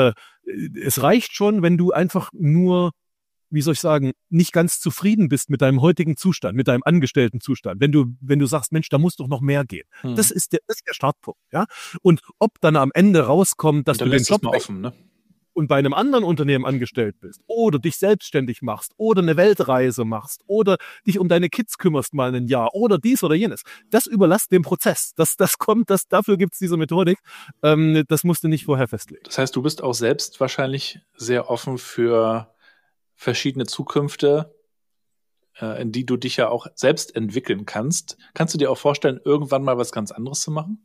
Es reicht schon, wenn du einfach nur, wie soll ich sagen, nicht ganz zufrieden bist mit deinem heutigen Zustand, mit deinem Angestelltenzustand. Wenn du sagst, Mensch, da muss doch noch mehr gehen. Das ist der Startpunkt, ja. Und ob dann am Ende rauskommt, dass du den Job offen, ne? Und bei einem anderen Unternehmen angestellt bist oder dich selbstständig machst oder eine Weltreise machst oder dich um deine Kids kümmerst mal ein Jahr oder dies oder jenes, das überlass dem Prozess. Das kommt, dafür gibt's diese Methodik. Das musst du nicht vorher festlegen. Das heißt, du bist auch selbst wahrscheinlich sehr offen für verschiedene Zukünfte, in die du dich ja auch selbst entwickeln kannst. Kannst du dir auch vorstellen, irgendwann mal was ganz anderes zu machen?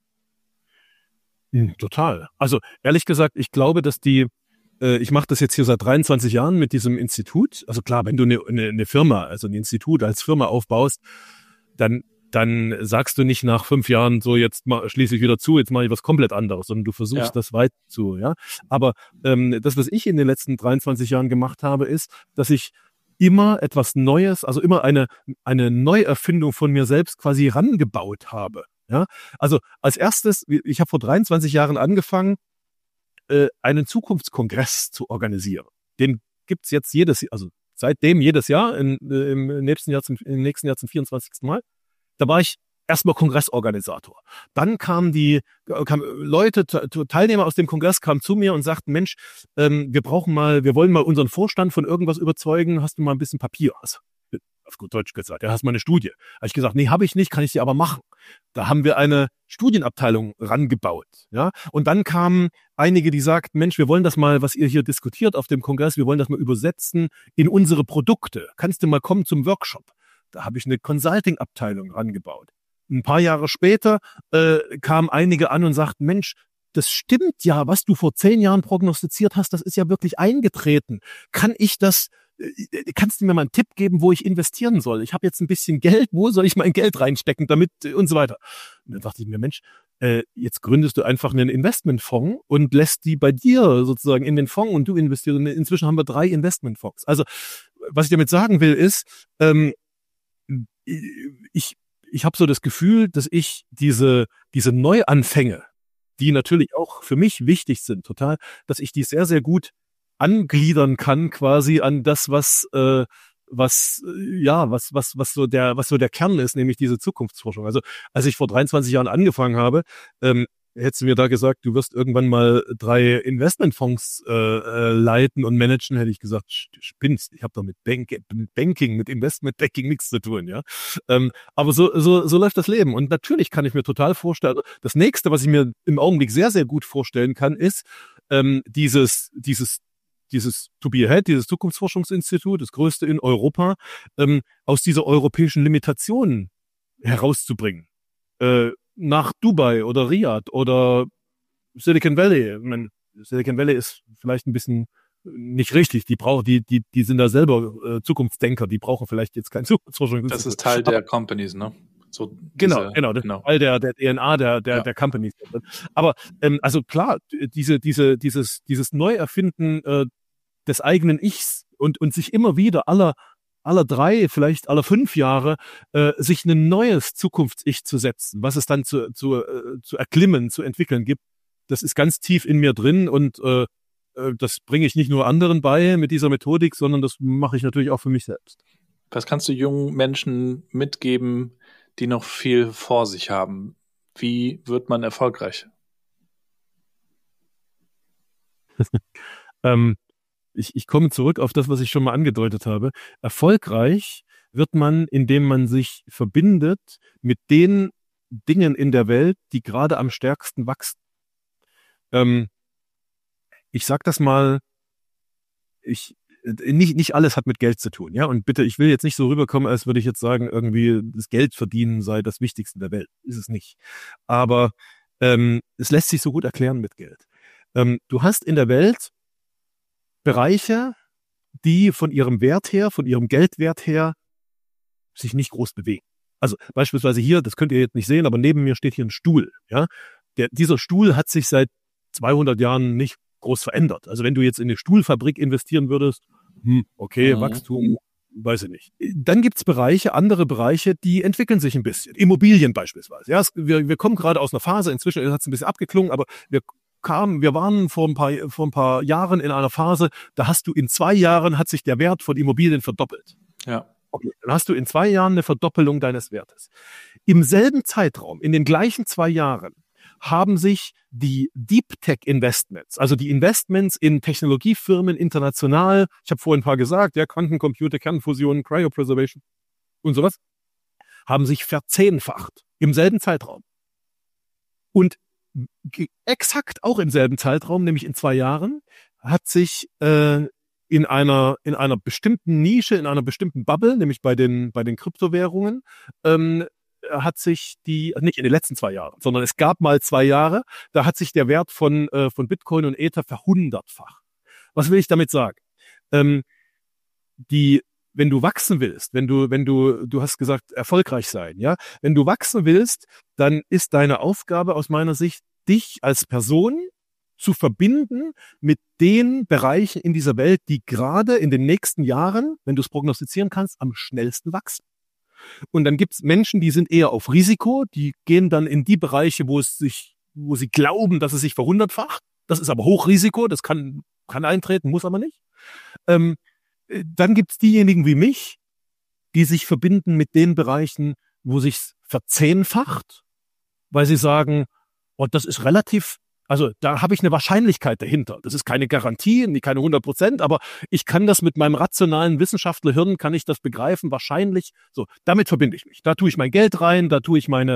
Total. Also ehrlich gesagt, ich glaube, dass ich mache das jetzt hier seit 23 Jahren mit diesem Institut. Also klar, wenn du eine Firma, also ein Institut als Firma aufbaust, dann sagst du nicht nach 5 Jahren so, jetzt schließe ich wieder zu, jetzt mache ich was komplett anderes, sondern du versuchst das weiter zu, ja. Aber das, was ich in den letzten 23 Jahren gemacht habe, ist, dass ich immer etwas Neues, also immer eine Neuerfindung von mir selbst quasi rangebaut habe. Ja, also als erstes, ich habe vor 23 Jahren angefangen, einen Zukunftskongress zu organisieren. Den gibt's jetzt seitdem jedes Jahr, im nächsten Jahr zum 24. Mal. Da war ich erstmal Kongressorganisator. Dann kamen Leute, Teilnehmer aus dem Kongress kamen zu mir und sagten, Mensch, wir wollen mal unseren Vorstand von irgendwas überzeugen, hast du mal ein bisschen Papier? Also, auf gut Deutsch gesagt, hast mal eine Studie. Habe ich gesagt, nee, habe ich nicht, kann ich dir aber machen. Da haben wir eine Studienabteilung rangebaut, ja. Und dann kamen einige, die sagten, Mensch, wir wollen das mal, was ihr hier diskutiert auf dem Kongress, wir wollen das mal übersetzen in unsere Produkte. Kannst du mal kommen zum Workshop? Da habe ich eine Consulting-Abteilung rangebaut. Ein paar Jahre später kamen einige an und sagten, Mensch, das stimmt ja, was du vor 10 Jahren prognostiziert hast, das ist ja wirklich eingetreten. Kannst du mir mal einen Tipp geben, wo ich investieren soll? Ich habe jetzt ein bisschen Geld, wo soll ich mein Geld reinstecken, damit und so weiter. Und dann dachte ich mir, Mensch, jetzt gründest du einfach einen Investmentfonds und lässt die bei dir sozusagen in den Fonds und du investierst. Inzwischen haben wir 3 Investmentfonds. Also, was ich damit sagen will, ist, ich habe so das Gefühl, dass ich diese Neuanfänge, die natürlich auch für mich wichtig sind, total, dass ich die sehr, sehr gut angliedern kann quasi an das, was so der Kern ist, nämlich diese Zukunftsforschung. Also als ich vor 23 Jahren angefangen habe, hättest du mir da gesagt, du wirst irgendwann mal 3 Investmentfonds leiten und managen, hätte ich gesagt, spinnst. Ich habe doch mit Banking, mit Investmentbanking nichts zu tun, ja. Aber so läuft das Leben. Und natürlich kann ich mir total vorstellen, das nächste, was ich mir im Augenblick sehr, sehr gut vorstellen kann, ist dieses To Be Ahead, dieses Zukunftsforschungsinstitut, das größte in Europa, aus dieser europäischen Limitation herauszubringen. Nach Dubai oder Riyadh oder Silicon Valley. Ich meine, Silicon Valley ist vielleicht ein bisschen nicht richtig. Die sind da selber Zukunftsdenker. Die brauchen vielleicht jetzt kein Zukunftsforschungsinstitut. Das ist Teil der Companies, ne? So genau. Teil der DNA der Companies. Aber also klar, dieses Neuerfinden des eigenen Ichs und sich immer wieder aller aller 3, vielleicht aller 5 Jahre, sich ein neues Zukunfts-Ich zu setzen, was es dann zu erklimmen, zu entwickeln gibt. Das ist ganz tief in mir drin und das bringe ich nicht nur anderen bei mit dieser Methodik, sondern das mache ich natürlich auch für mich selbst. Was kannst du jungen Menschen mitgeben, die noch viel vor sich haben? Wie wird man erfolgreich? Ich komme zurück auf das, was ich schon mal angedeutet habe. Erfolgreich wird man, indem man sich verbindet mit den Dingen in der Welt, die gerade am stärksten wachsen. Ich sag das mal, nicht alles hat mit Geld zu tun, ja. Und bitte, ich will jetzt nicht so rüberkommen, als würde ich jetzt sagen, irgendwie das Geld verdienen sei das Wichtigste der Welt. Ist es nicht. Aber es lässt sich so gut erklären mit Geld. Du hast in der Welt Bereiche, die von ihrem Wert her, von ihrem Geldwert her, sich nicht groß bewegen. Also beispielsweise hier, das könnt ihr jetzt nicht sehen, aber neben mir steht hier ein Stuhl, ja. Dieser Stuhl hat sich seit 200 Jahren nicht groß verändert. Also wenn du jetzt in eine Stuhlfabrik investieren würdest, okay, Wachstum, weiß ich nicht. Dann gibt's andere Bereiche, die entwickeln sich ein bisschen. Immobilien beispielsweise. Ja, wir kommen gerade aus einer Phase, inzwischen hat es ein bisschen abgeklungen, aber wir waren vor ein paar Jahren in einer Phase, da hast du in 2 Jahren hat sich der Wert von Immobilien verdoppelt. Ja. Okay, dann hast du in 2 Jahren eine Verdoppelung deines Wertes. Im selben Zeitraum, in den gleichen 2 Jahren, haben sich die Deep Tech Investments, also die Investments in Technologiefirmen international, ich habe vorhin ein paar gesagt, ja, Quantencomputer, Kernfusion, Cryopreservation und sowas, haben sich verzehnfacht im selben Zeitraum. Und exakt auch im selben Zeitraum, nämlich in 2 Jahren, hat sich in einer bestimmten Nische, in einer bestimmten Bubble, nämlich bei den Kryptowährungen, hat sich nicht in den letzten 2 Jahren, sondern es gab mal 2 Jahre, da hat sich der Wert von Bitcoin und Ether verhundertfacht. Was will ich damit sagen? Wenn du wachsen willst, wenn du hast gesagt, erfolgreich sein, ja? Wenn du wachsen willst, dann ist deine Aufgabe aus meiner Sicht, dich als Person zu verbinden mit den Bereichen in dieser Welt, die gerade in den nächsten Jahren, wenn du es prognostizieren kannst, am schnellsten wachsen. Und dann gibt's Menschen, die sind eher auf Risiko, die gehen dann in die Bereiche, wo sie glauben, dass es sich verhundertfacht. Das ist aber Hochrisiko, das kann eintreten, muss aber nicht. Dann gibt's diejenigen wie mich, die sich verbinden mit den Bereichen, wo sich's verzehnfacht, weil sie sagen, oh, das ist relativ, also da habe ich eine Wahrscheinlichkeit dahinter. Das ist keine Garantie, keine 100%, aber ich kann das mit meinem rationalen Wissenschaftlerhirn, kann ich das begreifen, wahrscheinlich. So, damit verbinde ich mich. Da tue ich mein Geld rein, da tue ich mein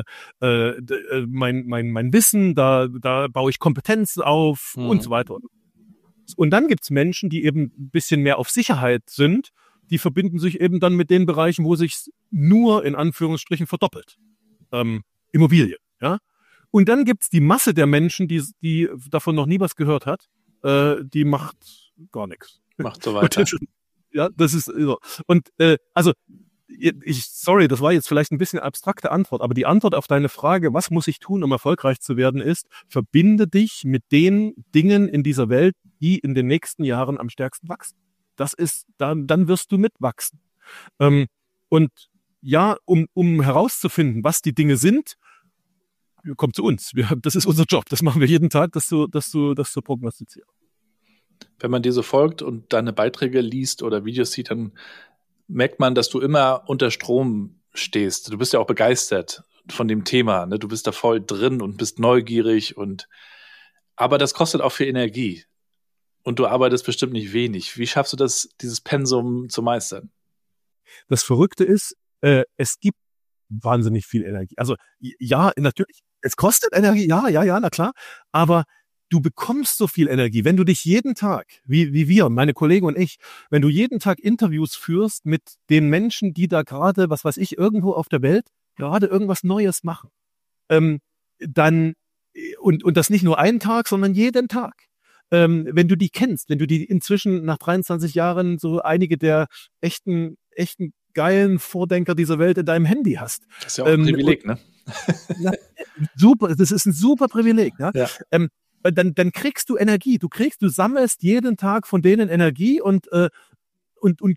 Wissen, da baue ich Kompetenzen auf und so weiter. Und dann gibt's Menschen, die eben ein bisschen mehr auf Sicherheit sind, die verbinden sich eben dann mit den Bereichen, wo sich's nur in Anführungsstrichen verdoppelt. Immobilien, ja. Und dann gibt's die Masse der Menschen, die davon noch nie was gehört hat, die macht gar nichts. Macht so weiter. Ja, das ist so. Und also sorry, das war jetzt vielleicht ein bisschen abstrakte Antwort, aber die Antwort auf deine Frage, was muss ich tun, um erfolgreich zu werden, ist, verbinde dich mit den Dingen in dieser Welt, die in den nächsten Jahren am stärksten wachsen. Das ist, dann wirst du mitwachsen. Und ja, um herauszufinden, was die Dinge sind, komm zu uns. Das ist unser Job. Das machen wir jeden Tag, das zu prognostizieren. Wenn man dir so folgt und deine Beiträge liest oder Videos sieht, dann merkt man, dass du immer unter Strom stehst. Du bist ja auch begeistert von dem Thema, ne? Du bist da voll drin und bist neugierig aber das kostet auch viel Energie. Und du arbeitest bestimmt nicht wenig. Wie schaffst du das, dieses Pensum zu meistern? Das Verrückte ist, es gibt wahnsinnig viel Energie. Also ja, natürlich, es kostet Energie, ja, na klar, aber du bekommst so viel Energie, wenn du dich jeden Tag, wie wir, meine Kollegen und ich, wenn du jeden Tag Interviews führst mit den Menschen, die da gerade, was weiß ich, irgendwo auf der Welt gerade irgendwas Neues machen, dann und das nicht nur einen Tag, sondern jeden Tag. Wenn du die kennst, wenn du die inzwischen nach 23 Jahren so einige der echten geilen Vordenker dieser Welt in deinem Handy hast. Das ist ja auch ein Privileg, ne? Super, das ist ein super Privileg, ne? Ja. Dann kriegst du Energie. Du sammelst jeden Tag von denen Energie und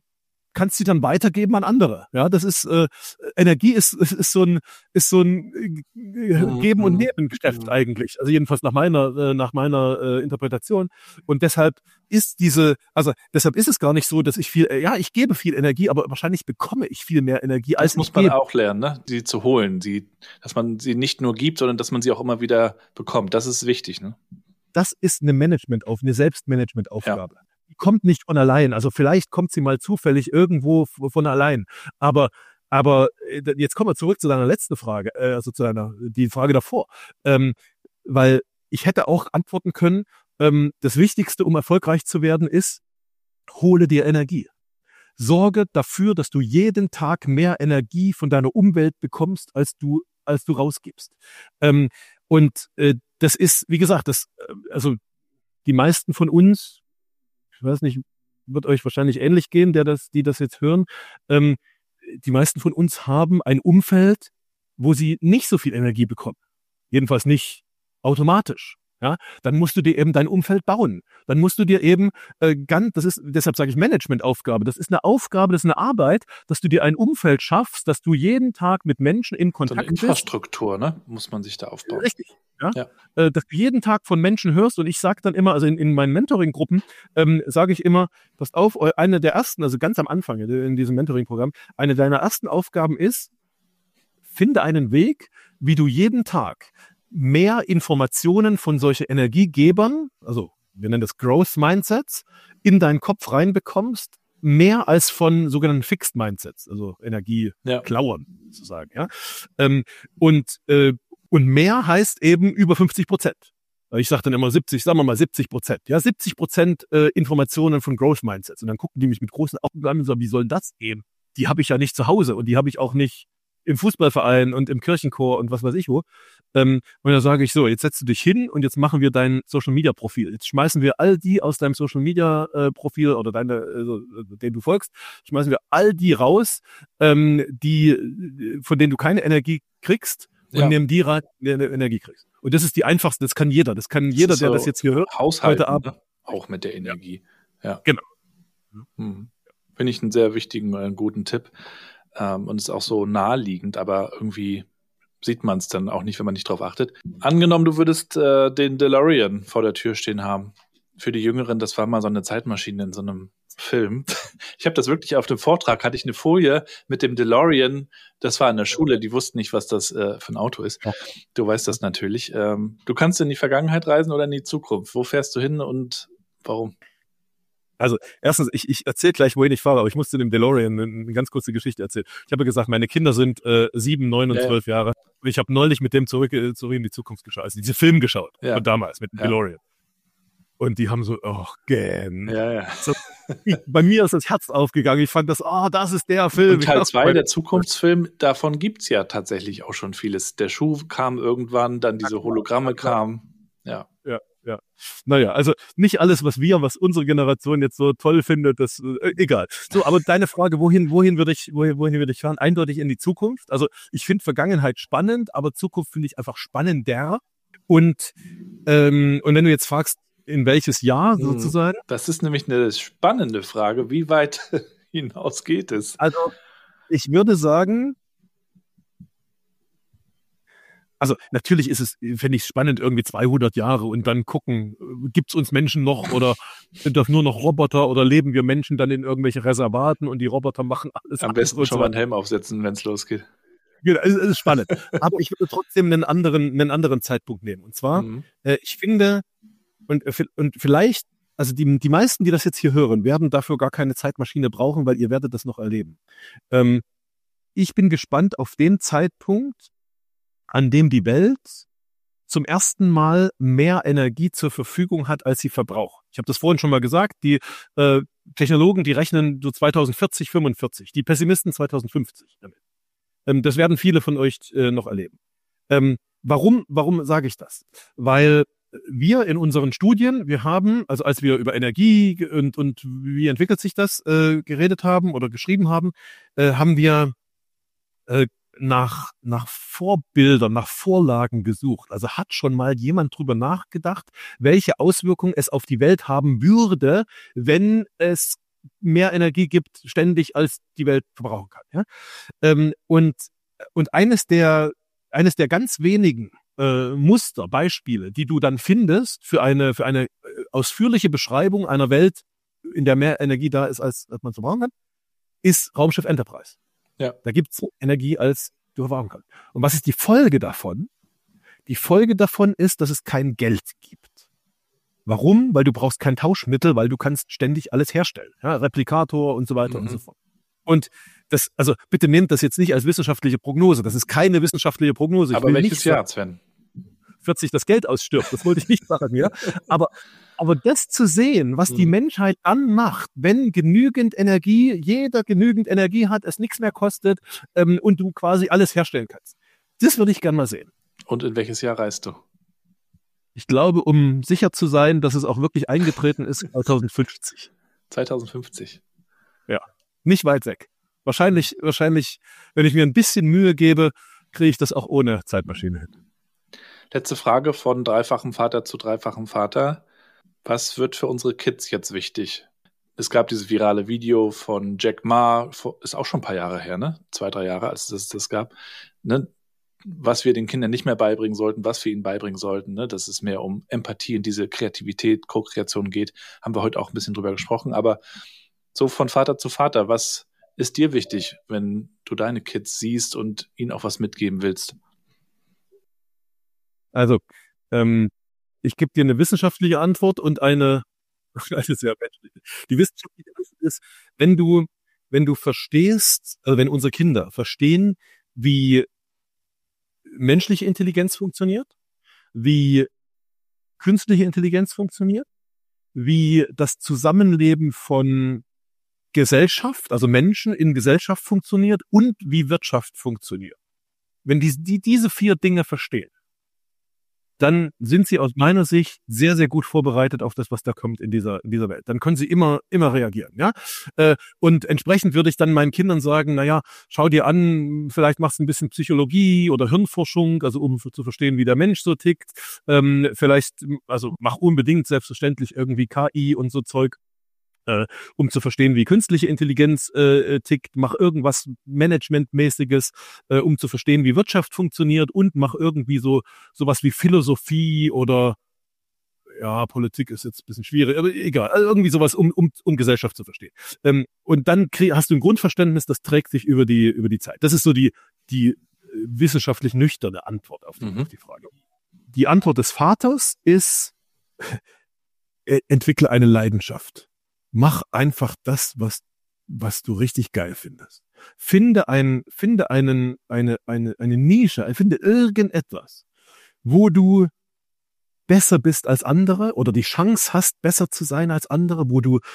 kannst sie dann weitergeben an andere. Ja, das ist Energie ist so ein Geben und Nehmen Geschäft eigentlich. Also jedenfalls nach meiner Interpretation. Und deshalb ist es gar nicht so, dass ich ich gebe viel Energie, aber wahrscheinlich bekomme ich viel mehr Energie, als ich gebe. Das muss man auch lernen, ne? Sie zu holen, dass man sie nicht nur gibt, sondern dass man sie auch immer wieder bekommt. Das ist wichtig, ne? Das ist eine Selbstmanagementaufgabe. Ja. Die kommt nicht von allein. Also vielleicht kommt sie mal zufällig irgendwo von allein. Aber jetzt kommen wir zurück zu deiner letzten Frage, also die Frage davor. Weil ich hätte auch antworten können, das Wichtigste, um erfolgreich zu werden, ist, hole dir Energie. Sorge dafür, dass du jeden Tag mehr Energie von deiner Umwelt bekommst, als du rausgibst. Das ist, wie gesagt, also die meisten von uns, ich weiß nicht, wird euch wahrscheinlich ähnlich gehen, die das jetzt hören, die meisten von uns haben ein Umfeld, wo sie nicht so viel Energie bekommen. Jedenfalls nicht automatisch. Ja, dann musst du dir eben dein Umfeld bauen. Dann musst du dir eben deshalb sage ich Managementaufgabe. Das ist eine Aufgabe, das ist eine Arbeit, dass du dir ein Umfeld schaffst, dass du jeden Tag mit Menschen in Kontakt bist. So eine Infrastruktur, ne, muss man sich da aufbauen. Richtig. Ja. Dass du jeden Tag von Menschen hörst und ich sage dann immer, also in meinen Mentoring-Gruppen sage ich immer, passt auf, eine der ersten, also ganz am Anfang in diesem Mentoring-Programm, eine deiner ersten Aufgaben ist, finde einen Weg, wie du jeden Tag mehr Informationen von solchen Energiegebern, also wir nennen das Growth Mindsets, in deinen Kopf reinbekommst, mehr als von sogenannten Fixed Mindsets, also Energieklauern sozusagen. Ja? Und mehr heißt eben über 50%. Ich sage dann immer 70%. Ja, 70% Informationen von Growth Mindsets. Und dann gucken die mich mit großen Augen an und sagen, wie soll das gehen? Die habe ich ja nicht zu Hause und die habe ich auch nicht im Fußballverein und im Kirchenchor und was weiß ich wo. Und da sage ich so, jetzt setzt du dich hin und jetzt machen wir dein Social-Media-Profil. Jetzt schmeißen wir all die aus deinem Social-Media-Profil oder den du folgst, schmeißen wir all die raus, von denen du keine Energie kriegst und nehmen die rein, die Energie kriegst. Und das ist die einfachste, das kann jeder, der das jetzt hier hört, Haushalten, heute Abend. Ne? Auch mit der Energie. Ja. Genau. Finde ich einen sehr wichtigen, einen guten Tipp. Und ist auch so naheliegend, aber irgendwie sieht man es dann auch nicht, wenn man nicht drauf achtet. Angenommen, du würdest den DeLorean vor der Tür stehen haben. Für die Jüngeren, das war mal so eine Zeitmaschine in so einem Film. Ich habe das wirklich auf dem Vortrag, hatte ich eine Folie mit dem DeLorean, das war in der Schule, die wussten nicht, was das für ein Auto ist. Du weißt das natürlich. Du kannst in die Vergangenheit reisen oder in die Zukunft. Wo fährst du hin und warum? Also erstens, ich erzähle gleich, wohin ich fahre, aber ich musste dem DeLorean eine ganz kurze Geschichte erzählen. Ich habe gesagt, meine Kinder sind 7, 9 und 12 Jahre. Und ich habe neulich mit dem zurück in die Zukunft geschaut, also diese Film geschaut von damals mit dem DeLorean. Und die haben so, gähn. So, bei mir ist das Herz aufgegangen. Ich fand das, das ist der Film. Und Teil 2, der Zukunftsfilm, davon gibt's ja tatsächlich auch schon vieles. Der Schuh kam irgendwann, dann diese Hologramme kamen. Ja. Naja, also nicht alles, was unsere Generation jetzt so toll findet, das egal. So, aber deine Frage, wohin würde ich fahren? Eindeutig in die Zukunft. Also ich finde Vergangenheit spannend, aber Zukunft finde ich einfach spannender. Und wenn du jetzt fragst, in welches Jahr sozusagen? Das ist nämlich eine spannende Frage. Wie weit hinaus geht es? Also ich würde sagen, also natürlich fände ich es spannend, irgendwie 200 Jahre und dann gucken, gibt's uns Menschen noch oder sind das nur noch Roboter oder leben wir Menschen dann in irgendwelche Reservaten und die Roboter machen alles. Am besten schon mal einen Helm aufsetzen, wenn es losgeht. Genau, es ist spannend. Aber ich würde trotzdem einen anderen Zeitpunkt nehmen. Und zwar, ich finde, und vielleicht, also die meisten, die das jetzt hier hören, werden dafür gar keine Zeitmaschine brauchen, weil ihr werdet das noch erleben. Ich bin gespannt auf den Zeitpunkt, an dem die Welt zum ersten Mal mehr Energie zur Verfügung hat, als sie verbraucht. Ich habe das vorhin schon mal gesagt, die Technologen, die rechnen so 2040, 45, die Pessimisten 2050 damit. Das werden viele von euch noch erleben. Warum sage ich das? Weil wir in unseren Studien, wir haben, also als wir über Energie und wie entwickelt sich das geredet haben oder geschrieben haben, haben wir nach Vorbildern, nach Vorlagen gesucht. Also hat schon mal jemand drüber nachgedacht, welche Auswirkungen es auf die Welt haben würde, wenn es mehr Energie gibt ständig, als die Welt verbrauchen kann. Ja? Und eines der ganz wenigen Muster, Beispiele, die du dann findest für eine ausführliche Beschreibung einer Welt, in der mehr Energie da ist, als man zu brauchen kann, ist Raumschiff Enterprise. Ja. Da gibt es Energie, als du verbrauchen kannst. Und was ist die Folge davon? Die Folge davon ist, dass es kein Geld gibt. Warum? Weil du brauchst kein Tauschmittel, weil du kannst ständig alles herstellen. Ja, Replikator und so weiter und so fort. Und also bitte nehmt das jetzt nicht als wissenschaftliche Prognose. Das ist keine wissenschaftliche Prognose. Aber welches Jahr, Sven? 40 das Geld ausstirbt, das wollte ich nicht sagen, ja. Aber das zu sehen, was die Menschheit dann macht, wenn jeder genügend Energie hat, es nichts mehr kostet und du quasi alles herstellen kannst. Das würde ich gerne mal sehen. Und in welches Jahr reist du? Ich glaube, um sicher zu sein, dass es auch wirklich eingetreten ist, 2050. 2050. Ja, nicht weit weg. Wahrscheinlich, wenn ich mir ein bisschen Mühe gebe, kriege ich das auch ohne Zeitmaschine hin. Letzte Frage von dreifachem Vater zu dreifachem Vater. Was wird für unsere Kids jetzt wichtig? Es gab dieses virale Video von Jack Ma, ist auch schon ein paar Jahre her, ne? 2, 3 Jahre, als es das gab. Ne? Was wir den Kindern nicht mehr beibringen sollten, was wir ihnen beibringen sollten, ne? Dass es mehr um Empathie und diese Kreativität, Co-Kreation geht, haben wir heute auch ein bisschen drüber gesprochen. Aber so von Vater zu Vater, was ist dir wichtig, wenn du deine Kids siehst und ihnen auch was mitgeben willst? Also, ich gebe dir eine wissenschaftliche Antwort und eine sehr menschliche. Die wissenschaftliche Antwort ist, wenn du verstehst, also wenn unsere Kinder verstehen, wie menschliche Intelligenz funktioniert, wie künstliche Intelligenz funktioniert, wie das Zusammenleben von Gesellschaft, also Menschen in Gesellschaft funktioniert und wie Wirtschaft funktioniert. Wenn diese 4 Dinge verstehen, dann sind sie aus meiner Sicht sehr, sehr gut vorbereitet auf das, was da kommt in dieser Welt. Dann können sie immer reagieren, ja. Und entsprechend würde ich dann meinen Kindern sagen, naja, schau dir an, vielleicht machst du ein bisschen Psychologie oder Hirnforschung, also um zu verstehen, wie der Mensch so tickt. Also mach unbedingt selbstverständlich irgendwie KI und so Zeug. Um zu verstehen, wie künstliche Intelligenz tickt, mach irgendwas Managementmäßiges, um zu verstehen, wie Wirtschaft funktioniert und mach irgendwie sowas wie Philosophie oder ja, Politik ist jetzt ein bisschen schwierig, aber egal, also irgendwie sowas, um Gesellschaft zu verstehen. Und dann hast du ein Grundverständnis, das trägt sich über die Zeit. Das ist so die wissenschaftlich nüchterne Antwort auf die Frage. Die Antwort des Vaters ist, entwickle eine Leidenschaft. Mach einfach das, was du richtig geil findest. Finde eine Nische, finde irgendetwas, wo du besser bist als andere oder die Chance hast, besser zu sein als andere, wo du,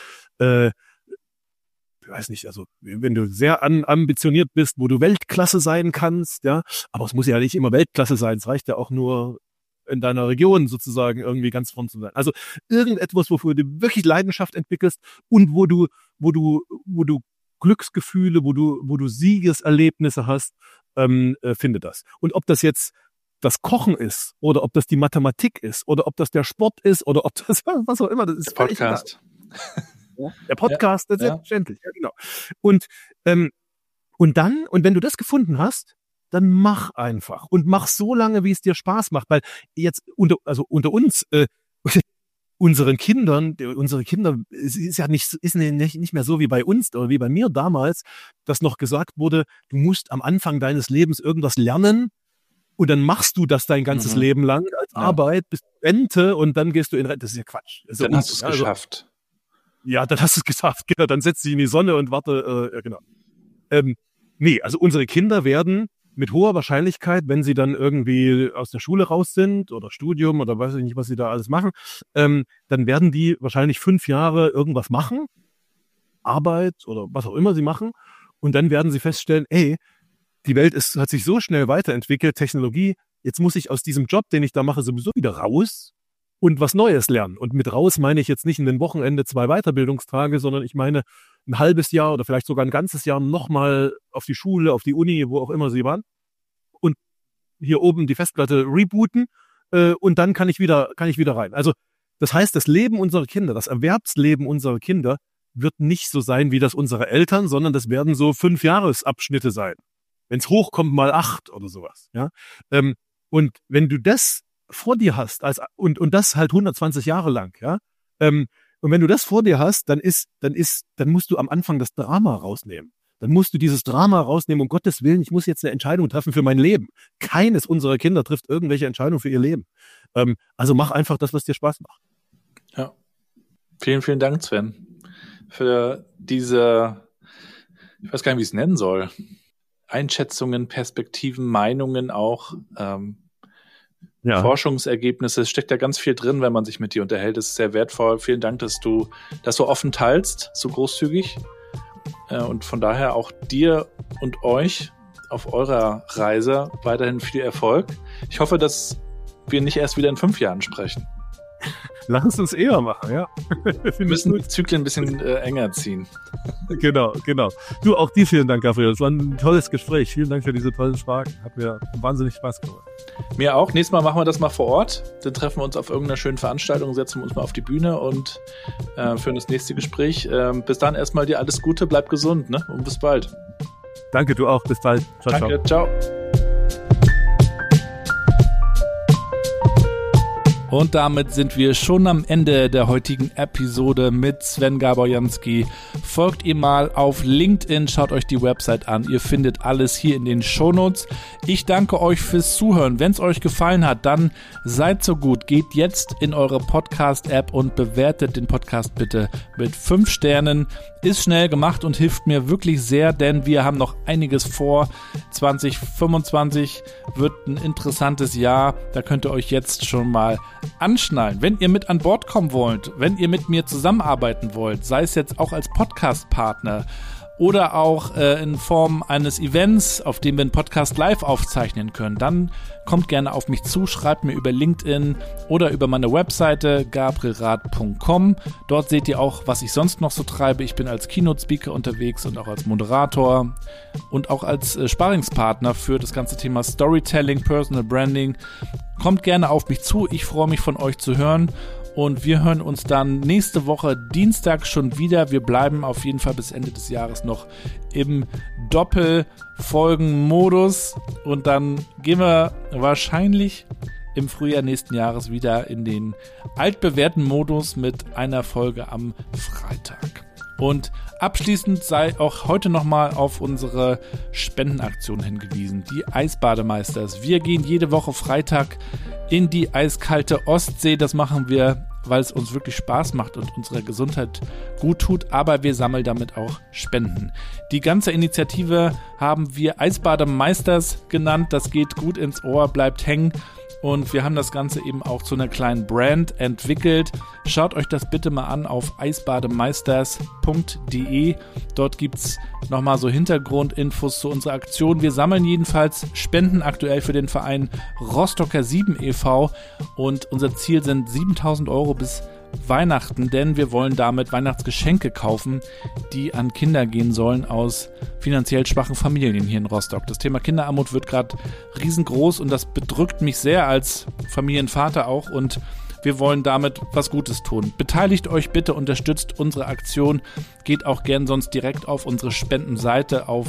weiß nicht, also wenn du sehr ambitioniert bist, wo du Weltklasse sein kannst, ja, aber es muss ja nicht immer Weltklasse sein, es reicht ja auch nur in deiner Region sozusagen irgendwie ganz vorn zu sein. Also irgendetwas, wofür du wirklich Leidenschaft entwickelst und wo du Glücksgefühle, wo du Siegeserlebnisse hast, finde das. Und ob das jetzt das Kochen ist oder ob das die Mathematik ist oder ob das der Sport ist oder ob das was auch immer, das ist der Podcast. Der Podcast, das ist selbstverständlich, ja genau. Und wenn du das gefunden hast, dann mach einfach und mach so lange, wie es dir Spaß macht, weil jetzt unter uns unsere Kinder, es ist ja nicht mehr so wie bei uns oder wie bei mir damals, dass noch gesagt wurde, du musst am Anfang deines Lebens irgendwas lernen und dann machst du das dein ganzes Leben lang als Arbeit bis Rente und dann gehst du in Rente. Das ist ja Quatsch. Ist dann hast du es geschafft. Ja, dann hast du es geschafft. Genau, dann setz dich in die Sonne und warte. Genau. Nee, also unsere Kinder werden mit hoher Wahrscheinlichkeit, wenn sie dann irgendwie aus der Schule raus sind oder Studium oder weiß ich nicht, was sie da alles machen, dann werden die wahrscheinlich 5 Jahre irgendwas machen, Arbeit oder was auch immer sie machen und dann werden sie feststellen, die Welt hat sich so schnell weiterentwickelt, Technologie, jetzt muss ich aus diesem Job, den ich da mache, sowieso wieder raus und was Neues lernen. Und mit raus meine ich jetzt nicht in den Wochenende 2 Weiterbildungstage, sondern ich meine ein halbes Jahr oder vielleicht sogar ein ganzes Jahr nochmal auf die Schule, auf die Uni, wo auch immer sie waren und hier oben die Festplatte rebooten und dann kann ich wieder rein. Also das heißt, das Leben unserer Kinder, das Erwerbsleben unserer Kinder wird nicht so sein wie das unserer Eltern, sondern das werden so 5 Jahresabschnitte sein. Wenn es hochkommt, mal 8 oder sowas. Ja? Und wenn du das vor dir hast, und das halt 120 Jahre lang, ja, und wenn du das vor dir hast, dann musst du am Anfang das Drama rausnehmen. Dann musst du dieses Drama rausnehmen, um Gottes Willen, ich muss jetzt eine Entscheidung treffen für mein Leben. Keines unserer Kinder trifft irgendwelche Entscheidungen für ihr Leben. Also mach einfach das, was dir Spaß macht. Ja. Vielen, vielen Dank, Sven, für diese, ich weiß gar nicht, wie ich es nennen soll, Einschätzungen, Perspektiven, Meinungen auch, Forschungsergebnisse. Es steckt da ganz viel drin, wenn man sich mit dir unterhält. Das ist sehr wertvoll. Vielen Dank, dass du das so offen teilst, so großzügig. Und von daher auch dir und euch auf eurer Reise weiterhin viel Erfolg. Ich hoffe, dass wir nicht erst wieder in 5 Jahren sprechen. Lass uns eher machen, ja. Wir müssen die Zyklen ein bisschen enger ziehen. Genau. Du, auch dir vielen Dank, Gabriel. Das war ein tolles Gespräch. Vielen Dank für diese tollen Fragen. Hat mir wahnsinnig Spaß gemacht. Mir auch. Nächstes Mal machen wir das mal vor Ort. Dann treffen wir uns auf irgendeiner schönen Veranstaltung, setzen wir uns mal auf die Bühne und führen das nächste Gespräch. Bis dann erstmal dir alles Gute, bleib gesund, ne? Und bis bald. Danke, du auch. Bis bald. Danke, ciao. Und damit sind wir schon am Ende der heutigen Episode mit Sven Gaborjanski. Folgt ihr mal auf LinkedIn, schaut euch die Website an. Ihr findet alles hier in den Shownotes. Ich danke euch fürs Zuhören. Wenn es euch gefallen hat, dann seid so gut. Geht jetzt in eure Podcast-App und bewertet den Podcast bitte mit 5 Sternen. Ist schnell gemacht und hilft mir wirklich sehr, denn wir haben noch einiges vor. 2025 wird ein interessantes Jahr. Da könnt ihr euch jetzt schon mal anschnallen. Wenn ihr mit an Bord kommen wollt, wenn ihr mit mir zusammenarbeiten wollt, sei es jetzt auch als Podcast-Partner oder auch in Form eines Events, auf dem wir einen Podcast live aufzeichnen können, dann kommt gerne auf mich zu, schreibt mir über LinkedIn oder über meine Webseite gabrielrath.com. Dort seht ihr auch, was ich sonst noch so treibe. Ich bin als Keynote-Speaker unterwegs und auch als Moderator und auch als Sparringspartner für das ganze Thema Storytelling, Personal Branding. Kommt gerne auf mich zu. Ich freue mich, von euch zu hören. Und wir hören uns dann nächste Woche Dienstag schon wieder. Wir bleiben auf jeden Fall bis Ende des Jahres noch im Doppelfolgenmodus. Und dann gehen wir wahrscheinlich im Frühjahr nächsten Jahres wieder in den altbewährten Modus mit einer Folge am Freitag. Und abschließend sei auch heute nochmal auf unsere Spendenaktion hingewiesen. Die Eisbademeisters. Wir gehen jede Woche Freitag in die eiskalte Ostsee. Das machen wir, weil es uns wirklich Spaß macht und unserer Gesundheit gut tut. Aber wir sammeln damit auch Spenden. Die ganze Initiative haben wir Eisbademeisters genannt. Das geht gut ins Ohr, bleibt hängen. Und wir haben das Ganze eben auch zu einer kleinen Brand entwickelt. Schaut euch das bitte mal an auf eisbademeisters.de. Dort gibt es nochmal so Hintergrundinfos zu unserer Aktion. Wir sammeln jedenfalls Spenden aktuell für den Verein Rostocker 7 e.V. Und unser Ziel sind 7.000 € bis Weihnachten, denn wir wollen damit Weihnachtsgeschenke kaufen, die an Kinder gehen sollen aus finanziell schwachen Familien hier in Rostock. Das Thema Kinderarmut wird gerade riesengroß und das bedrückt mich sehr als Familienvater auch und wir wollen damit was Gutes tun. Beteiligt euch bitte, unterstützt unsere Aktion. Geht auch gern sonst direkt auf unsere Spendenseite auf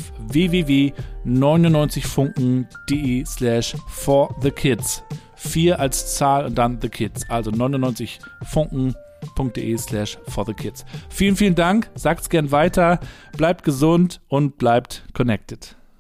www.99funken.de/forthekids. 4 als Zahl und dann the kids. Also 99funken.de/forthekids. Vielen, vielen Dank. Sagt's gern weiter. Bleibt gesund und bleibt connected.